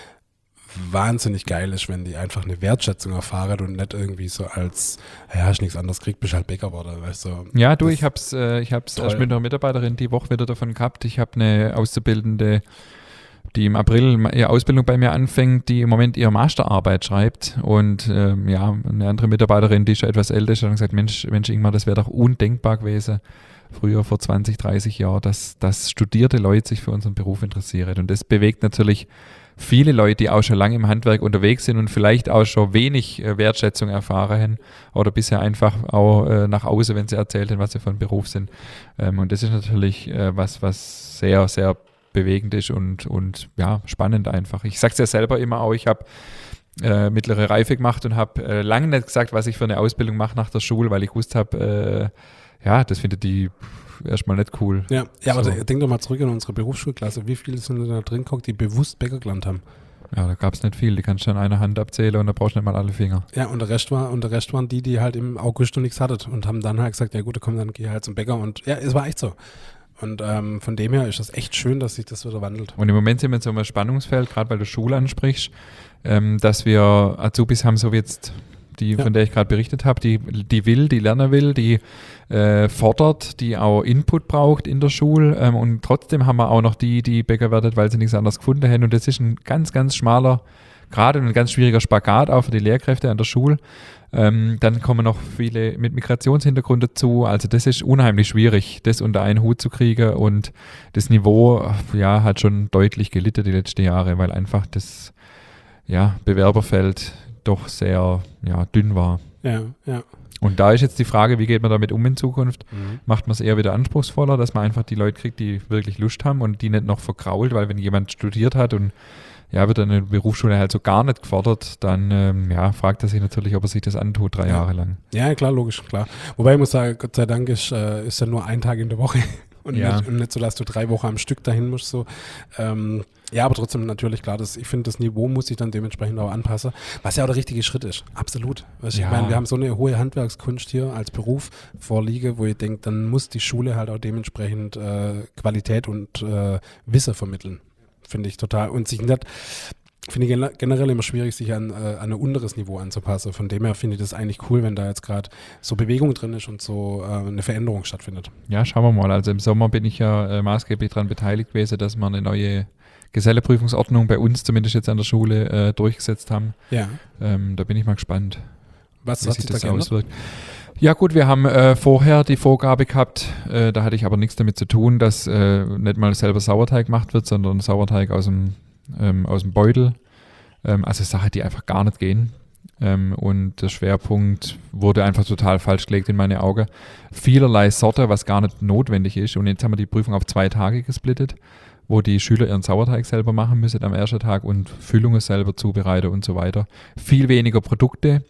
wahnsinnig geil ist, wenn die einfach eine Wertschätzung erfahren und nicht irgendwie so als, ja, hast nichts anderes kriegt, bist halt Bäcker geworden, weißt du. Ja, du, ich hab's, äh, ich hab's erst mit einer Mitarbeiterin die Woche wieder davon gehabt. Ich habe eine Auszubildende, die im April ihre Ausbildung bei mir anfängt, die im Moment ihre Masterarbeit schreibt und ähm, ja, eine andere Mitarbeiterin, die schon etwas älter ist, hat gesagt, Mensch, Mensch Ingmar, das wäre doch undenkbar gewesen, früher vor zwanzig, dreißig Jahren, dass, dass studierte Leute sich für unseren Beruf interessieren. Und das bewegt natürlich viele Leute, die auch schon lange im Handwerk unterwegs sind und vielleicht auch schon wenig äh, Wertschätzung erfahren haben oder bisher einfach auch äh, nach außen, wenn sie erzählt haben, was sie für ein Beruf sind. Ähm, und das ist natürlich äh, was, was sehr, sehr bewegend ist und, und ja, spannend einfach. Ich sage es ja selber immer auch, ich habe äh, mittlere Reife gemacht und habe äh, lange nicht gesagt, was ich für eine Ausbildung mache nach der Schule, weil ich gewusst habe, äh, ja, das findet die erstmal nicht cool. Ja, ja, so. Aber denk doch mal zurück in unsere Berufsschulklasse. Wie viele sind da drin geguckt, die bewusst Bäcker gelernt haben? Ja, da gab es nicht viel. Die kannst du an einer Hand abzählen und da brauchst du nicht mal alle Finger. Ja, und der Rest war, und der Rest waren die, die halt im August noch nichts hatten und haben dann halt gesagt, ja gut, komm, dann geh halt zum Bäcker und ja, es war echt so. Und ähm, von dem her ist das echt schön, dass sich das wieder wandelt. Und im Moment sind wir in so einem Spannungsfeld, gerade weil du Schule ansprichst, ähm, dass wir Azubis haben, so wie jetzt die, ja. von der ich gerade berichtet habe, die, die will, die lernen will, die äh, fordert, die auch Input braucht in der Schule ähm, und trotzdem haben wir auch noch die, die Bäcker werden, weil sie nichts anderes gefunden haben und das ist ein ganz, ganz schmaler Grad und ein ganz schwieriger Spagat auch für die Lehrkräfte an der Schule. Ähm, dann kommen noch viele mit Migrationshintergrund dazu, also das ist unheimlich schwierig, das unter einen Hut zu kriegen und das Niveau ja, hat schon deutlich gelitten die letzten Jahre, weil einfach das ja, Bewerberfeld doch sehr ja, dünn war. Ja, ja. Und da ist jetzt die Frage, wie geht man damit um in Zukunft? Mhm. Macht man es eher wieder anspruchsvoller, dass man einfach die Leute kriegt, die wirklich Lust haben und die nicht noch verkrault, weil wenn jemand studiert hat und ja, wird dann in der Berufsschule halt so gar nicht gefordert, dann ähm, ja, fragt er sich natürlich, ob er sich das antut, drei Ja. Jahre lang. Ja, klar, logisch, klar. Wobei ich muss sagen, Gott sei Dank ist, äh, ist ja nur ein Tag in der Woche und, Ja. nicht, und nicht so, dass du drei Wochen am Stück dahin musst. So. Ähm, ja, aber trotzdem natürlich klar, dass ich finde, das Niveau muss sich dann dementsprechend auch anpassen, was ja auch der richtige Schritt ist. Absolut. Weißt, Ja. Ich meine, wir haben so eine hohe Handwerkskunst hier als Beruf vorliege, wo ich denke, dann muss die Schule halt auch dementsprechend äh, Qualität und äh, Wissen vermitteln. Finde ich total. Und sich nicht finde ich gen- generell immer schwierig, sich an, äh, an ein unteres Niveau anzupassen. Von dem her finde ich das eigentlich cool, wenn da jetzt gerade so Bewegung drin ist und so äh, eine Veränderung stattfindet. Ja, schauen wir mal. Also im Sommer bin ich ja äh, maßgeblich daran beteiligt gewesen, dass wir eine neue Geselleprüfungsordnung bei uns zumindest jetzt an der Schule äh, durchgesetzt haben. Ja. Ähm, da bin ich mal gespannt, Was wie hat sich sich da das geändert? auswirkt. Ja gut, wir haben äh, vorher die Vorgabe gehabt, äh, da hatte ich aber nichts damit zu tun, dass äh, nicht mal selber Sauerteig gemacht wird, sondern Sauerteig aus dem, ähm, aus dem Beutel. Ähm, also Sachen, die einfach gar nicht gehen. Ähm, und der Schwerpunkt wurde einfach total falsch gelegt in meine Augen. Vielerlei Sorte, was gar nicht notwendig ist. Und jetzt haben wir die Prüfung auf zwei Tage gesplittet, wo die Schüler ihren Sauerteig selber machen müssen am ersten Tag und Füllungen selber zubereiten und so weiter. Viel weniger Produkte.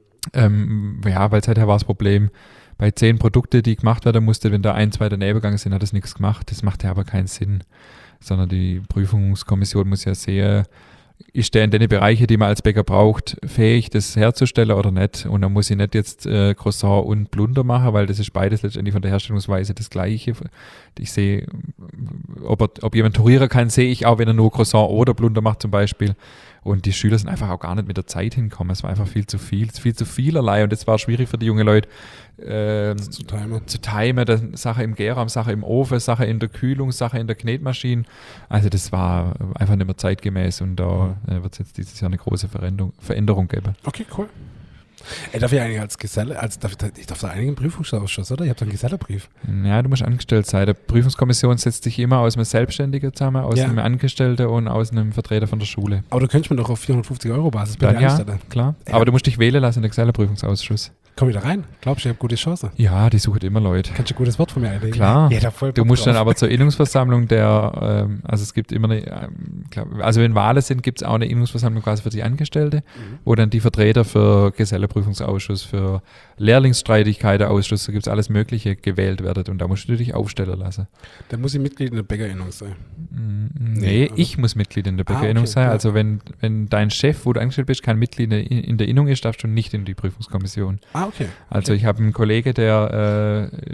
Ähm, ja, weil seither war das Problem, bei zehn Produkte, die gemacht werden musste, wenn da ein, zwei daneben gegangen sind, hat das nichts gemacht. Das macht ja aber keinen Sinn. Sondern die Prüfungskommission muss ja sehen, ist der in den Bereichen, die man als Bäcker braucht, fähig, das herzustellen oder nicht? Und dann muss ich nicht jetzt äh, Croissant und Plunder machen, weil das ist beides letztendlich von der Herstellungsweise das Gleiche. Ich sehe, ob, er, ob jemand tourieren kann, sehe ich auch, wenn er nur Croissant oder Plunder macht zum Beispiel. Und die Schüler sind einfach auch gar nicht mit der Zeit hinkommen. Es war einfach viel zu viel, viel zu vielerlei. Und es war schwierig für die jungen Leute, äh, Zu timen. zu timen. Das Sache im Gärraum, Sache im Ofen, Sache in der Kühlung, Sache in der Knetmaschine. Also das war einfach nicht mehr zeitgemäß. Und da äh, wird es jetzt dieses Jahr eine große Veränderung, Veränderung geben. Okay, cool. Ey, darf ich eigentlich als Geselle, als, darf, ich darf da einigen Prüfungsausschuss, oder? Ich habe da einen Gesellebrief. Ja, du musst angestellt sein. Die Prüfungskommission setzt sich immer aus einem Selbstständigen zusammen, aus Ja. einem Angestellten und aus einem Vertreter von der Schule. Aber du könntest mir doch auf vierhundertfünfzig Euro Basis bitte Dann ja, anstellen. klar. Ja. Aber du musst dich wählen lassen in den Geselleprüfungsausschuss. Komm ich da rein? Glaubst du, ich habe gute Chance? Ja, die suchen immer Leute. Kannst du ein gutes Wort von mir einlegen? Klar. Ja, da voll Du Bock musst dann drauf. aber zur Innungsversammlung der, ähm, also es gibt immer eine, ähm, glaub, also wenn Wahlen sind, gibt es auch eine Innungsversammlung quasi für die Angestellte, Mhm. wo dann die Vertreter für Geselleprüfungsausschuss, für Lehrlingsstreitigkeitenausschuss, da gibt es alles Mögliche gewählt werden und da musst du dich aufstellen lassen. Dann muss ich Mitglied in der Bäckerinnung sein. Mm, Nee, Nee, oder? ich muss Mitglied in der Ah, Bäckerinnung okay, sein. ja. Also wenn, wenn dein Chef, wo du angestellt bist, kein Mitglied in der, in der Innung ist, darfst du nicht in die Prüfungskommission. Ah, okay. Also okay. ich habe einen Kollege, der äh,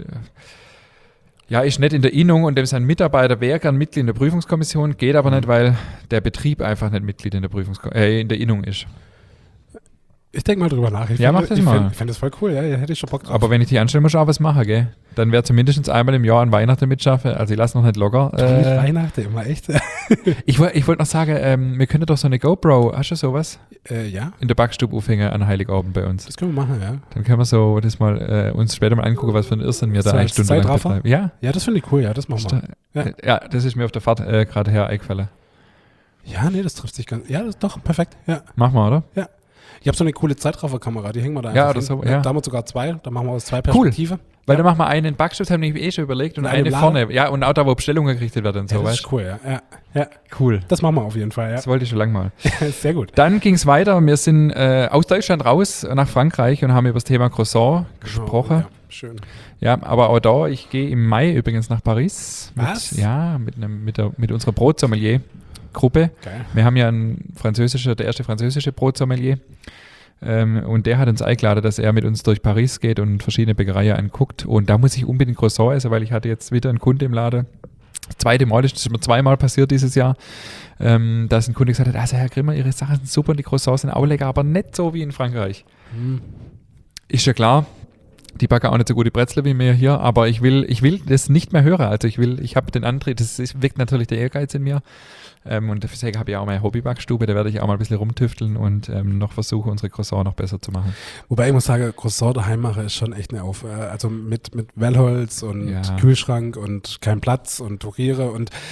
ja, ist nicht in der Innung und dem sein Mitarbeiter wäre gern Mitglied in der Prüfungskommission, geht aber Mhm. nicht, weil der Betrieb einfach nicht Mitglied in der Prüfungskom äh, in der Innung ist. Ich denke mal drüber nach. Ich Ja, fänd- mach das ich mal. fänd- Ich fände das voll cool, ja, da hätte ich schon Bock drauf. Aber wenn ich die anstelle, muss ich auch was machen, gell? Dann wäre zumindest einmal im Jahr an Weihnachten mitschaffen. Also ich lasse noch nicht locker. Doch nicht Äh, Weihnachten immer, echt? ich wollte ich wollt noch sagen, ähm, wir könnten doch so eine GoPro, hast du sowas? äh, ja, In der Backstube aufhängen an Heiligabend bei uns. das können wir machen, ja. Dann können wir so das mal äh, uns später mal angucken, was für ein Irrsinn wir da So eine als Stunde lang Zeitraffer? betreiben. Ja, Ja, das finde ich cool, ja, das machen wir. ja. Ja. ja, das ist mir auf der Fahrt äh, gerade her eingefallen. Ja, nee, das trifft sich ganz. Ja, das ist doch perfekt, ja. Machen wir, oder? Ich habe so eine coole Zeitrafferkamera, die hängen wir da Ja, einfach oder hin. so, ja. Da haben wir sogar zwei, da machen wir aus zwei Cool. Perspektiven. Weil Ja. dann machen wir einen in Backstube, haben wir eh schon überlegt, und Und eine eine im vorne. Ja, und auch da, wo Bestellungen gerichtet werden und Ja, so, das weißt ist cool, ja. ja. Ja, Cool. das machen wir auf jeden Fall, ja. Das wollte ich schon lange mal. Sehr gut. Dann ging es weiter. Wir sind äh, aus Deutschland raus nach Frankreich und haben über das Thema Croissant gesprochen. Ja, schön. Ja, aber auch da, ich gehe im Mai übrigens nach Paris. Was? Mit, ja, mit, einem, mit, der, mit unserer Brotsommelier-Gruppe. Geil. Wir haben ja einen französische, der erste französische Brotsommelier. Ähm, und der hat uns eingeladen, dass er mit uns durch Paris geht und verschiedene Bäckereien anguckt. Und da muss ich unbedingt Croissant essen, weil ich hatte jetzt wieder einen Kunde im Laden. Das zweite Mal, das ist mir zweimal passiert dieses Jahr, ähm, dass ein Kunde gesagt hat, also Herr Grimmer, Ihre Sachen sind super und die Croissants sind auch lecker, aber nicht so wie in Frankreich. Hm. Ist ja klar, die backen auch nicht so gute Brezel wie wir hier, aber ich will, ich will das nicht mehr hören. Also ich will, ich habe den Antrieb, das ist, weckt natürlich der Ehrgeiz in mir. Ähm, und deswegen habe ich auch meine Hobbybackstube, da werde ich auch mal ein bisschen rumtüfteln und ähm, noch versuchen, unsere Croissants noch besser zu machen. Wobei ich muss sagen, Croissant daheim machen ist schon echt eine Auf. äh, Also mit, mit Wellholz und Ja. Kühlschrank und kein Platz und Touriere und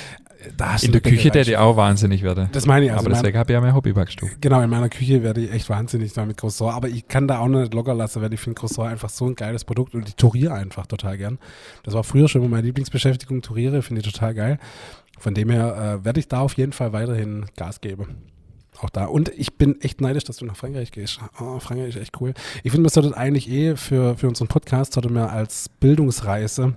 Da hast In du der eine Küche, der Bäckerei. die auch wahnsinnig werde. Das meine ich. Also Aber mein- deswegen habe ich ja mein Hobbybackstube. Genau, in meiner Küche werde ich echt wahnsinnig da mit Croissant, aber ich kann da auch noch nicht locker lassen, weil ich finde Croissant einfach so ein geiles Produkt und ich touriere einfach total gern. Das war früher schon immer meine Lieblingsbeschäftigung, touriere, finde ich total geil. Von dem her äh, werde ich da auf jeden Fall weiterhin Gas geben. Auch da. Und ich bin echt neidisch, dass du nach Frankreich gehst. Oh, Frankreich ist echt cool. Ich finde, man sollte das eigentlich eh für, für unseren Podcast, sollte man als Bildungsreise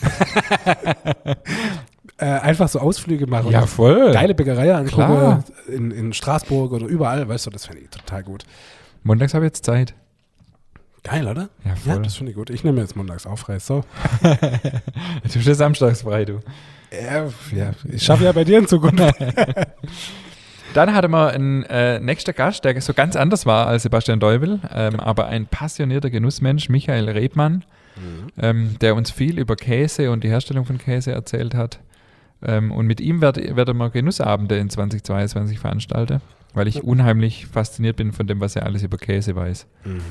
äh, einfach so Ausflüge machen. Ja, voll. Geile Bäckerei angucken Klar. in, in Straßburg oder überall, weißt du, das finde ich total gut. Montags habe ich jetzt Zeit. Geil, oder? Ja, Ja, voll. das finde ich gut. Ich nehme mir jetzt montags auf, frei. So. Du bist ja samstags frei, du. Ja, ja, ich schaffe ja bei dir in Zukunft. Dann hatten wir einen äh, nächsten Gast, der so ganz anders war als Sebastian Deubel, ähm, aber ein passionierter Genussmensch, Michael Rebmann, ähm, der uns viel über Käse und die Herstellung von Käse erzählt hat. Ähm, und mit ihm werd- werden wir Genussabende in zwanzig zweiundzwanzig veranstalten, weil ich unheimlich fasziniert bin von dem, was er alles über Käse weiß.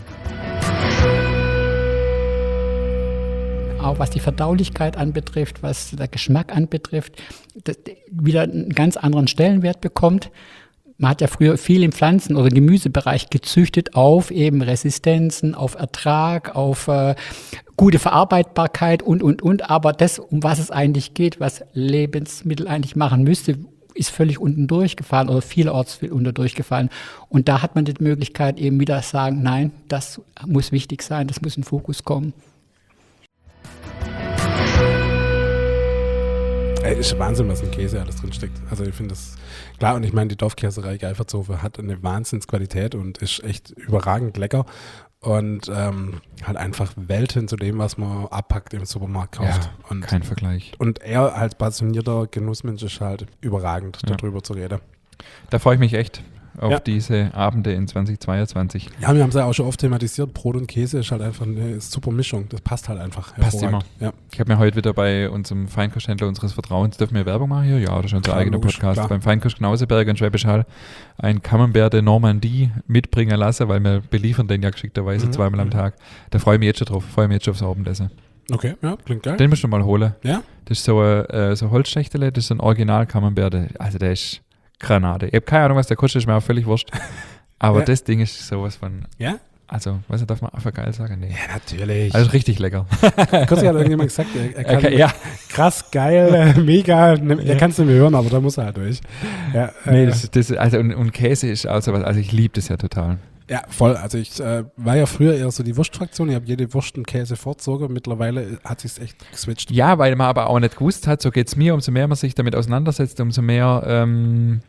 Auch was die Verdaulichkeit anbetrifft, was der Geschmack anbetrifft, das wieder einen ganz anderen Stellenwert bekommt. Man hat ja früher viel im Pflanzen- oder Gemüsebereich gezüchtet auf eben Resistenzen, auf Ertrag, auf äh, gute Verarbeitbarkeit und, und, und. Aber das, um was es eigentlich geht, was Lebensmittel eigentlich machen müsste, ist völlig unten durchgefallen oder vielerorts viel unter durchgefallen. Und da hat man die Möglichkeit eben wieder sagen, nein, das muss wichtig sein, das muss in den Fokus kommen. Ey, ist Wahnsinn, was in Käse alles drin steckt. Also ich finde das klar und ich meine, die Dorfkäserei Geifertshofe hat eine Wahnsinnsqualität und ist echt überragend lecker und ähm, halt einfach Welten zu dem, was man abpackt im Supermarkt kauft. Ja, und, kein Vergleich. und er als passionierter Genussmensch ist halt überragend, Ja. darüber zu reden. Da freue ich mich echt auf Ja. diese Abende in zwanzig zweiundzwanzig. Ja, wir haben es ja auch schon oft thematisiert, Brot und Käse ist halt einfach eine super Mischung. Das passt halt einfach. Passt hervorragend. Ja. Ich habe mir heute wieder bei unserem Feinkosthändler unseres Vertrauens, dürfen wir Werbung machen hier? Ja, das ist unser Klar, eigener logisch, Podcast. klar. Beim Feinkost Knauseberg in Schwäbisch Hall ein Camembert de Normandie mitbringen lassen, weil wir beliefern den ja geschickterweise Mhm, zweimal am mhm. Tag. Da freue ich mich jetzt schon drauf. Freue mich jetzt schon aufs Abendessen. Okay, ja, klingt geil. Den musst du mal holen. Ja? Das ist so ein äh, so Holzschächtele, das ist ein Original Camembert. der- Also der ist Granate. Ich habe keine Ahnung, was der kostet, ist mir auch völlig wurscht. Aber Ja. das Ding ist sowas von, Ja? also, was darf man einfach geil sagen? Nee. Ja, natürlich. Also richtig lecker. Kürzlich hat irgendjemand gesagt, er, er kann Okay, ja. krass, geil, äh, mega, ne, er kann es nicht mehr hören, aber da muss er halt durch. Ja, äh, Nee, das, das, also und, und Käse ist auch sowas, also ich liebe das ja total. ja, voll. Also ich äh, war ja früher eher so die Wurstfraktion, ich habe jede Wurst und Käse vorzogen, mittlerweile hat sich echt geswitcht. Ja, weil man aber auch nicht gewusst hat, so geht es mir, umso mehr man sich damit auseinandersetzt, umso mehr ähm,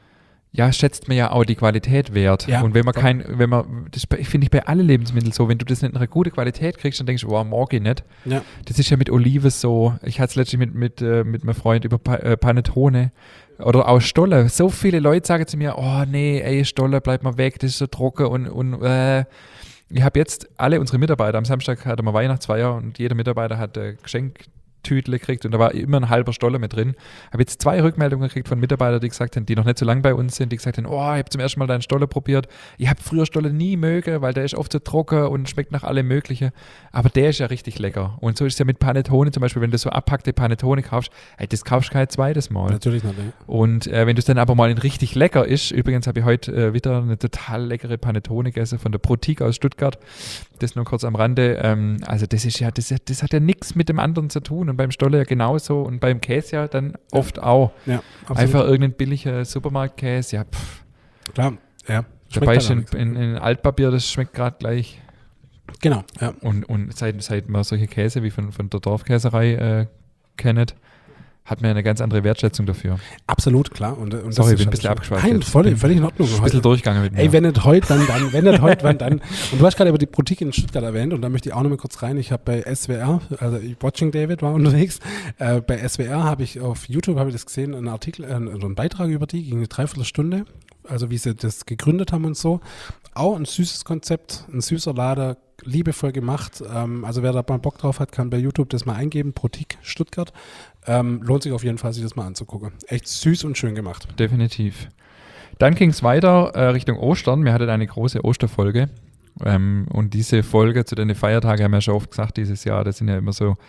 ja, schätzt man ja auch die Qualität wert. Ja, und wenn man voll. kein, wenn man, das finde ich bei allen Lebensmitteln so, wenn du das nicht in einer guten Qualität kriegst, dann denkst du, wow, mag ich nicht. Ja. Das ist ja mit Oliven so. Ich hatte es letztlich mit, mit, äh, mit meinem Freund über pa äh, Panettone oder auch Stolle. So viele Leute sagen zu mir, oh nee, ey, Stolle, bleib mal weg, das ist so trocken und, und äh. Ich habe jetzt alle unsere Mitarbeiter, am Samstag hatten wir Weihnachtsfeier und jeder Mitarbeiter hat äh, Geschenktütle gekriegt und da war immer ein halber Stolle mit drin. Habe jetzt zwei Rückmeldungen gekriegt von Mitarbeitern, die gesagt haben, die noch nicht so lange bei uns sind, die gesagt haben, oh, ich habe zum ersten Mal deinen Stolle probiert. Ich habe früher Stolle nie mögen, weil der ist oft so trocken und schmeckt nach allem Möglichen. Aber der ist ja richtig lecker. Und so ist es ja mit Panettone zum Beispiel, wenn du so abpackte Panettone kaufst, ey, das kaufst du kein zweites Mal. Natürlich nicht. Ne? Und äh, wenn du es dann aber mal in richtig lecker ist, übrigens habe ich heute äh, wieder eine total leckere Panettone gegessen von der Protique aus Stuttgart, das nur kurz am Rande, ähm, also das ist ja, das, das hat ja nichts mit dem anderen zu tun und beim Stolle ja genauso und beim Käse ja dann oft auch. Ja, absolut. Einfach irgendein billiger Supermarktkäse, ja, pff. Klar, ja. Schmeckt Dabei halt ist auch in, nichts. in, in Altpapier, das schmeckt gerade gleich. Genau, ja. Und, und seit, seit man solche Käse wie von, von der Dorfkäserei äh, kennt, hat man eine ganz andere Wertschätzung dafür. Absolut, klar. Und, und Sorry, das bin ein ist bisschen halt- abgeschweift Nein, jetzt. voll, Bin völlig in Ordnung. Ein bisschen durchgegangen mit mir. Ey, wenn nicht heute, dann dann. Wenn nicht heute, wann dann? Und du hast gerade über die Boutique in Stuttgart erwähnt und da möchte ich auch noch mal kurz rein. Ich habe bei S W R, also Watching David war unterwegs, äh, bei S W R habe ich auf YouTube, habe ich das gesehen, einen Artikel, äh, also einen Beitrag über die, ging eine Dreiviertelstunde, also wie sie das gegründet haben und so. Auch ein süßes Konzept, ein süßer Lader, liebevoll gemacht. Ähm, also wer da mal Bock drauf hat, kann bei YouTube das mal eingeben, Boutique Stuttgart. Ähm, lohnt sich auf jeden Fall, sich das mal anzugucken. Echt süß und schön gemacht. Definitiv. Dann ging es weiter äh, Richtung Ostern. Wir hatten eine große Osterfolge. Ähm, und diese Folge zu den Feiertagen haben wir ja schon oft gesagt dieses Jahr, das sind ja immer so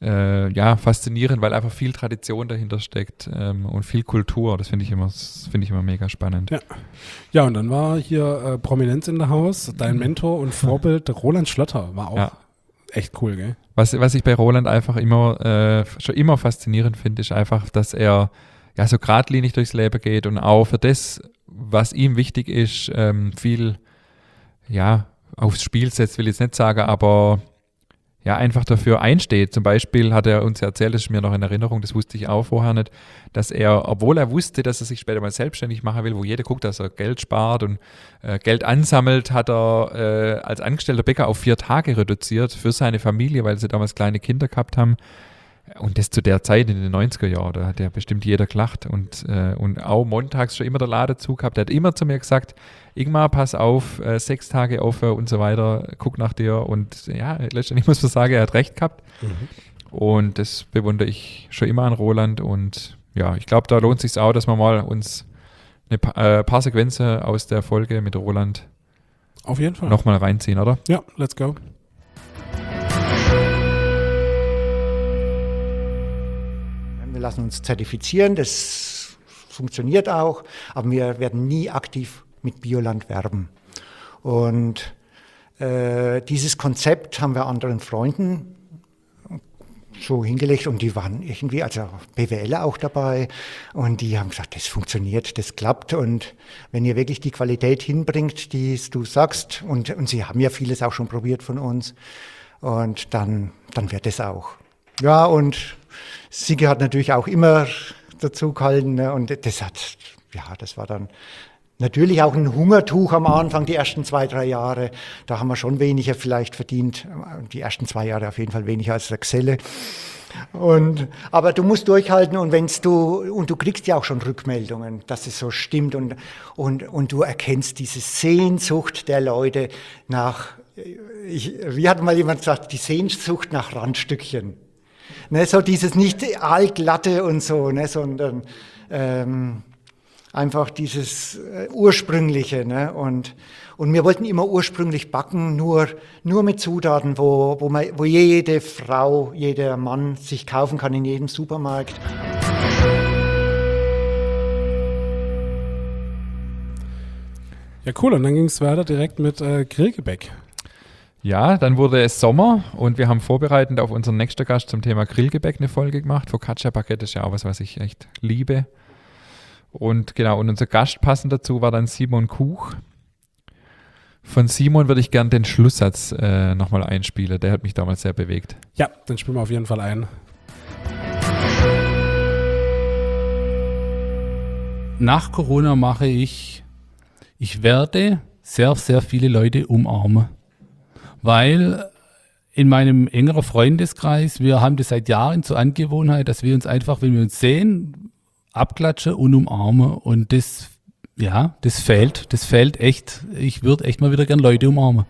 äh, ja, faszinierend, weil einfach viel Tradition dahinter steckt ähm, und viel Kultur. Das finde ich immer, das finde ich immer mega spannend. Ja. Ja, und dann war hier äh, Prominenz in der Haus. Dein Mentor und Vorbild Roland Schlötter war auch Ja. echt cool, gell? Was, was ich bei Roland einfach immer, äh, schon immer faszinierend finde, ist einfach, dass er ja so geradlinig durchs Leben geht und auch für das, was ihm wichtig ist, ähm, viel, ja, aufs Spiel setzt, will ich jetzt nicht sagen, aber ja, einfach dafür einsteht. Zum Beispiel hat er uns erzählt, das ist mir noch in Erinnerung, das wusste ich auch vorher nicht, dass er, obwohl er wusste, dass er sich später mal selbstständig machen will, wo jeder guckt, dass er Geld spart und äh, Geld ansammelt, hat er äh, als angestellter Bäcker auf vier Tage reduziert für seine Familie, weil sie damals kleine Kinder gehabt haben. Und das zu der Zeit in den neunziger Jahren, da hat ja bestimmt jeder gelacht und, äh, und auch montags schon immer der Laden zu gehabt. Er hat immer zu mir gesagt, Ingmar, pass auf, äh, sechs Tage offen und so weiter, guck nach dir. Und ja, letztendlich muss man sagen, er hat recht gehabt. Mhm. Und das bewundere ich schon immer an Roland. Und ja, ich glaube, da lohnt es sich auch, dass wir mal uns ein pa- äh, paar Sequenzen aus der Folge mit Roland Auf jeden Fall. nochmal reinziehen, oder? Ja, let's go. Wir lassen uns zertifizieren, das funktioniert auch, aber wir werden nie aktiv mit Bioland werben. Und äh, dieses Konzept haben wir anderen Freunden so hingelegt und die waren irgendwie, also BWLer auch dabei und die haben gesagt, das funktioniert, das klappt und wenn ihr wirklich die Qualität hinbringt, die du sagst und, und sie haben ja vieles auch schon probiert von uns und dann, dann wird es auch. Ja, und Sigi hat natürlich auch immer dazu gehalten, ne? Und das hat, ja, das war dann natürlich auch ein Hungertuch am Anfang, die ersten zwei, drei Jahre. Da haben wir schon weniger vielleicht verdient, die ersten zwei Jahre auf jeden Fall weniger als der Xelle. Und, aber du musst durchhalten und wenn's du, und du kriegst ja auch schon Rückmeldungen, dass es so stimmt und, und, und du erkennst diese Sehnsucht der Leute nach, ich, wie hat mal jemand gesagt, die Sehnsucht nach Randstückchen. Ne, so dieses nicht altlatte und so, ne, sondern ähm, einfach dieses äh, ursprüngliche. Ne, und, und wir wollten immer ursprünglich backen, nur, nur mit Zutaten, wo, wo, man, wo jede Frau, jeder Mann sich kaufen kann in jedem Supermarkt. Ja, cool. Und dann ging es weiter direkt mit äh, Grillgebäck. Ja, dann wurde es Sommer und wir haben vorbereitend auf unseren nächsten Gast zum Thema Grillgebäck eine Folge gemacht. Focaccia Baguette ist ja auch was, was ich echt liebe. Und genau, und unser Gast passend dazu war dann Simon Kuch. Von Simon würde ich gern den Schlusssatz äh, nochmal einspielen. Der hat mich damals sehr bewegt. Ja, den spielen wir auf jeden Fall ein. Nach Corona mache ich, ich werde sehr, sehr viele Leute umarmen. Weil in meinem engeren Freundeskreis, wir haben das seit Jahren zur Angewohnheit, dass wir uns einfach, wenn wir uns sehen, abklatschen und umarmen. Und das, ja, das fehlt, das fehlt echt. Ich würde echt mal wieder gern Leute umarmen.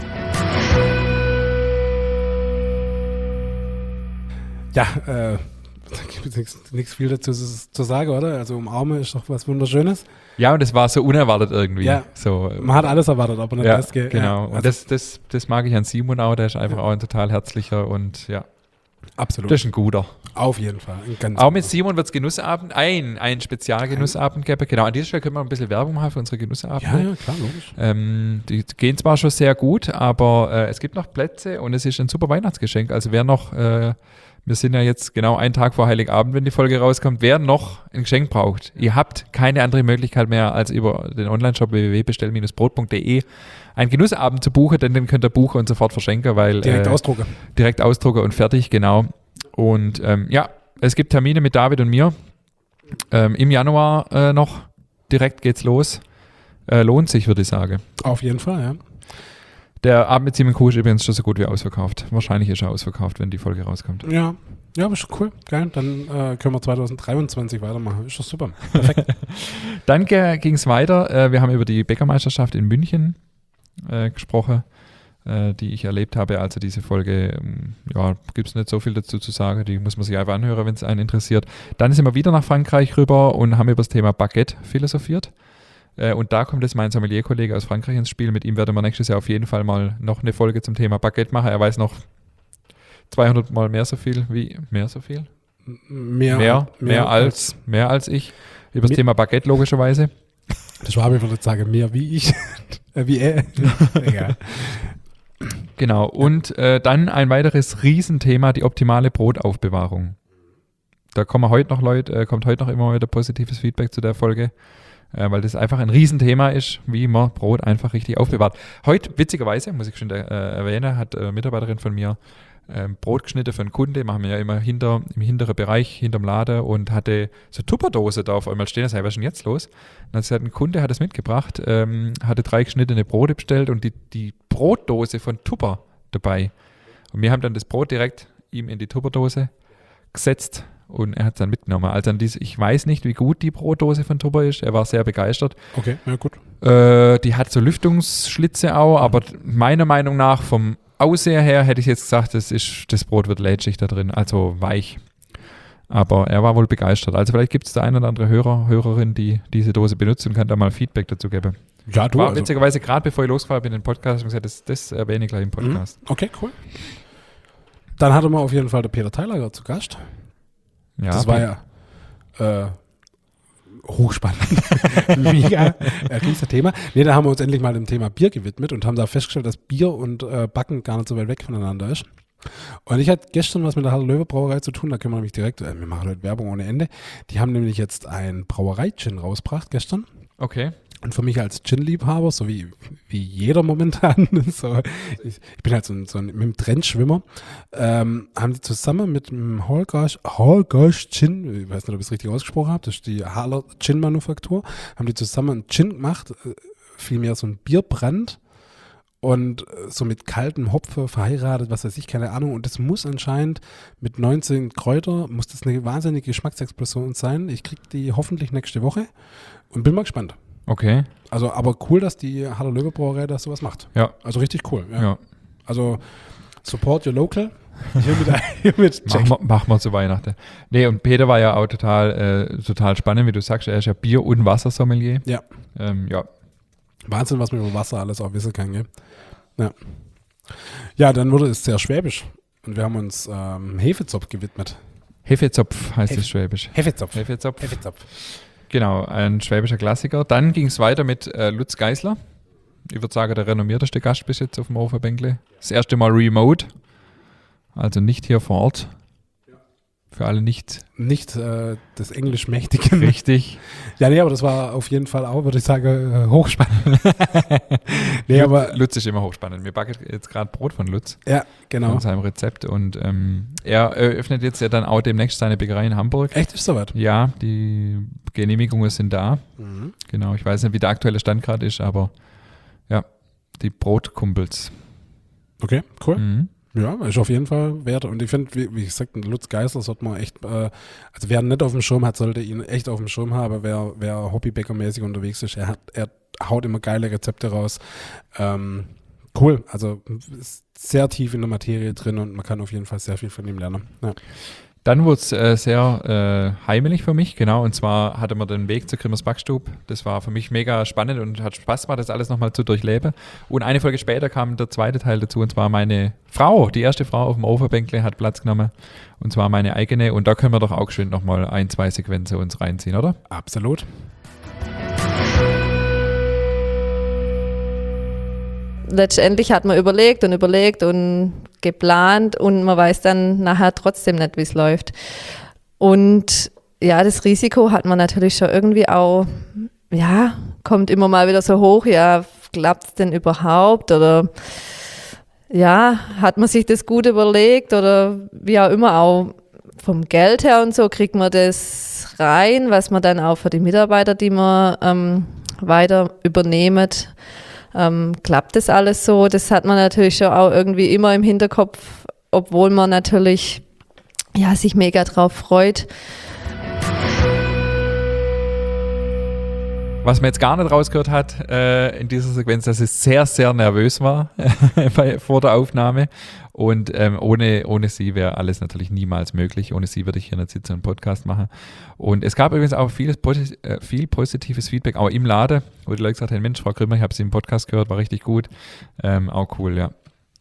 Ja, äh, da gibt es nichts viel dazu zu sagen, oder? Also umarmen ist doch was Wunderschönes. Ja, und das war so unerwartet irgendwie. Ja, so, man hat alles erwartet, aber nicht ja, das. Ge- genau. Ja, Und also, das, das, das mag ich an Simon auch. Der ist einfach Ja. auch ein total herzlicher und ja, absolut. das ist ein guter. Auf jeden Fall. Ein ganz Auch mit guter. Simon wird es Genussabend, ein, ein Spezialgenussabend geben. Genau, an dieser Stelle können wir ein bisschen Werbung machen für unsere Genussabende. Ja, ja, klar, logisch. Ähm, die gehen zwar schon sehr gut, aber äh, es gibt noch Plätze und es ist ein super Weihnachtsgeschenk. Also wer noch, äh, wir sind ja jetzt genau einen Tag vor Heiligabend, wenn die Folge rauskommt, wer noch ein Geschenk braucht, ihr habt keine andere Möglichkeit mehr, als über den Onlineshop w w w punkt bestell Bindestrich brot punkt d e einen Genussabend zu buchen, denn den könnt ihr buchen und sofort verschenken, weil Direkt äh, ausdrucken. direkt ausdrucken und fertig, genau. Und ähm, ja, es gibt Termine mit David und mir. Ähm, Im Januar äh, noch, direkt geht's los. Äh, lohnt sich, würde ich sagen. Auf jeden Fall, ja. Der Abend mit Simon Kuh ist übrigens schon so gut wie ausverkauft. Wahrscheinlich ist er ausverkauft, wenn die Folge rauskommt. Ja, ja, aber ist schon cool. Geil. Dann äh, können wir zwanzig dreiundzwanzig weitermachen. Ist doch super. Perfekt. Dann ging es weiter. Äh, wir haben über die Bäckermeisterschaft in München äh, gesprochen, äh, die ich erlebt habe. Also diese Folge, ähm, ja, gibt es nicht so viel dazu zu sagen. Die muss man sich einfach anhören, wenn es einen interessiert. Dann sind wir wieder nach Frankreich rüber und haben über das Thema Baguette philosophiert. Äh, und da kommt jetzt mein Sommelier-Kollege aus Frankreich ins Spiel. Mit ihm werden wir nächstes Jahr auf jeden Fall mal noch eine Folge zum Thema Baguette machen. Er weiß noch zweihundert Mal mehr so viel wie, mehr so viel? Mehr, Mehr, mehr, als, mehr als ich. Über das mehr- Thema Baguette logischerweise. Der Schwabe würde jetzt sagen, mehr wie ich. äh, wie er. Egal. Genau. Und äh, dann ein weiteres Riesenthema, die optimale Brotaufbewahrung. Da kommen heute noch Leute, äh, kommt heute noch immer wieder positives Feedback zu der Folge, äh, weil das einfach ein Riesenthema ist, wie man Brot einfach richtig aufbewahrt. Heute, witzigerweise, muss ich schon äh, erwähnen, hat eine Mitarbeiterin von mir ähm, Brot geschnitten für einen Kunde, machen wir ja immer hinter, im hinteren Bereich, hinterm Laden und hatte so Tupperdose da auf einmal stehen. Das heißt, was ist denn jetzt los? Und dann hat ein Kunde hat es mitgebracht, ähm, hatte drei geschnittene Brote bestellt und die, die Brotdose von Tupper dabei. Und wir haben dann das Brot direkt ihm in die Tupperdose gesetzt und er hat es dann mitgenommen. Also an diese, ich weiß nicht, wie gut die Brotdose von Tupper ist. Er war sehr begeistert. Okay, ja gut. Äh, die hat so Lüftungsschlitze auch, aber meiner Meinung nach vom Aussehen her hätte ich jetzt gesagt, das, ist, das Brot wird lätschig da drin, also weich. Aber er war wohl begeistert. Also vielleicht gibt es da ein oder andere Hörer, Hörerin, die diese Dose benutzt und kann da mal Feedback dazu geben. Ja, du. War Also, witzigerweise gerade bevor ich losgefahren bin in den Podcast, habe ich gesagt, das, das erwähne ich gleich im Podcast. okay, cool. Dann hatte man auf jeden Fall der Peter Theilager zu Gast. Ja, das war ja äh, hochspannend. Mega. Äh, großes Thema. Nee, da haben wir uns endlich mal dem Thema Bier gewidmet und haben da festgestellt, dass Bier und äh, Backen gar nicht so weit weg voneinander ist. Und ich hatte gestern was mit der Harder-Löwe Brauerei zu tun, da können wir nämlich direkt, äh, wir machen heute Werbung ohne Ende. Die haben nämlich jetzt ein Brauerei-Gin rausgebracht gestern. okay. Und für mich als Gin-Liebhaber, so wie, wie jeder momentan, so, ich, ich bin halt so ein, so ein mit dem Trendschwimmer, ähm, haben die zusammen mit dem Holgash, Holgash Gin, ich weiß nicht, ob ich es richtig ausgesprochen habe, das ist die Harler Gin-Manufaktur, haben die zusammen einen Gin gemacht, äh, vielmehr so ein Bierbrand und äh, so mit kaltem Hopfen verheiratet, was weiß ich, keine Ahnung. Und das muss anscheinend mit neunzehn Kräuter, muss das eine wahnsinnige Geschmacksexplosion sein. Ich kriege die hoffentlich nächste Woche und bin mal gespannt. Okay. Also, aber cool, dass die Harder-Löwe Brauerei da sowas macht. Ja. Also richtig cool. Ja. Ja. Also, support your local. Hiermit, hiermit check. Machen wir, machen wir zu Weihnachten. Nee, und Peter war ja auch total, äh, total spannend, wie du sagst, er ist ja Bier- und Wassersommelier. Ja. Ähm, ja. Wahnsinn, was man über Wasser alles auch wissen kann, gell? Ja. Ja, dann wurde es sehr schwäbisch. Und wir haben uns ähm, Hefezopf gewidmet. Hefezopf heißt Hefe- es schwäbisch. Hefezopf. Hefezopf. Hefezopf. Genau, ein schwäbischer Klassiker. Dann ging es weiter mit äh, Lutz Geisler. Ich würde sagen, der renommierteste Gast bis jetzt auf dem Overbänkle. Das erste Mal remote, also nicht hier vor Ort. Für alle nicht Nicht äh, das Englischmächtigen. richtig. Ja, nee, aber das war auf jeden Fall auch, würde ich sagen, äh, hochspannend. nee, aber Lutz ist immer hochspannend. Wir backen jetzt gerade Brot von Lutz. ja, genau. Von seinem Rezept. Und ähm, er eröffnet jetzt ja dann auch demnächst seine Bäckerei in Hamburg. Echt, ist soweit? Ja, die Genehmigungen sind da. Mhm. Genau, ich weiß nicht, wie der aktuelle Stand gerade ist, aber ja, die Brotkumpels. Okay, cool. Mhm. Ja, ist auf jeden Fall wert. Und ich finde, wie, wie gesagt, Lutz Geisler sollte man echt, äh, also wer ihn nicht auf dem Schirm hat, sollte ihn echt auf dem Schirm haben, wer, wer Hobbybäckermäßig unterwegs ist. Er, hat, er haut immer geile Rezepte raus. Ähm, cool, also ist sehr tief in der Materie drin und man kann auf jeden Fall sehr viel von ihm lernen. Ja. Dann wurde es äh, sehr äh, heimelig für mich, genau. Und zwar hatte man den Weg zur Grimmers Backstube. Das war für mich mega spannend und hat Spaß gemacht, das alles nochmal zu durchleben. Und eine Folge später kam der zweite Teil dazu, und zwar meine Frau, die erste Frau auf dem Overbänkle hat Platz genommen. Und zwar meine eigene. Und da können wir doch auch schön nochmal ein, zwei Sequenzen uns reinziehen, oder? Absolut. Letztendlich hat man überlegt und überlegt und geplant und man weiß dann nachher trotzdem nicht, wie es läuft. Und ja, das Risiko hat man natürlich schon irgendwie auch, ja, kommt immer mal wieder so hoch, ja, klappt es denn überhaupt oder ja, hat man sich das gut überlegt oder wie auch immer, auch vom Geld her und so kriegt man das rein, was man dann auch für die Mitarbeiter, die man ähm, weiter übernehmt, Ähm, klappt das alles so? Das hat man natürlich schon auch irgendwie immer im Hinterkopf, obwohl man natürlich ja, sich mega drauf freut. Was man jetzt gar nicht rausgehört hat äh, in dieser Sequenz, dass es sehr, sehr nervös war bei, vor der Aufnahme. Und ähm, ohne, ohne sie wäre alles natürlich niemals möglich. Ohne sie würde ich hier nicht sitzen und einen Podcast machen. Und es gab übrigens auch vieles, äh, viel positives Feedback, auch im Laden, wo die Leute gesagt haben, Mensch, Frau Grimmer, ich habe sie im Podcast gehört, war richtig gut. Ähm, auch cool, ja.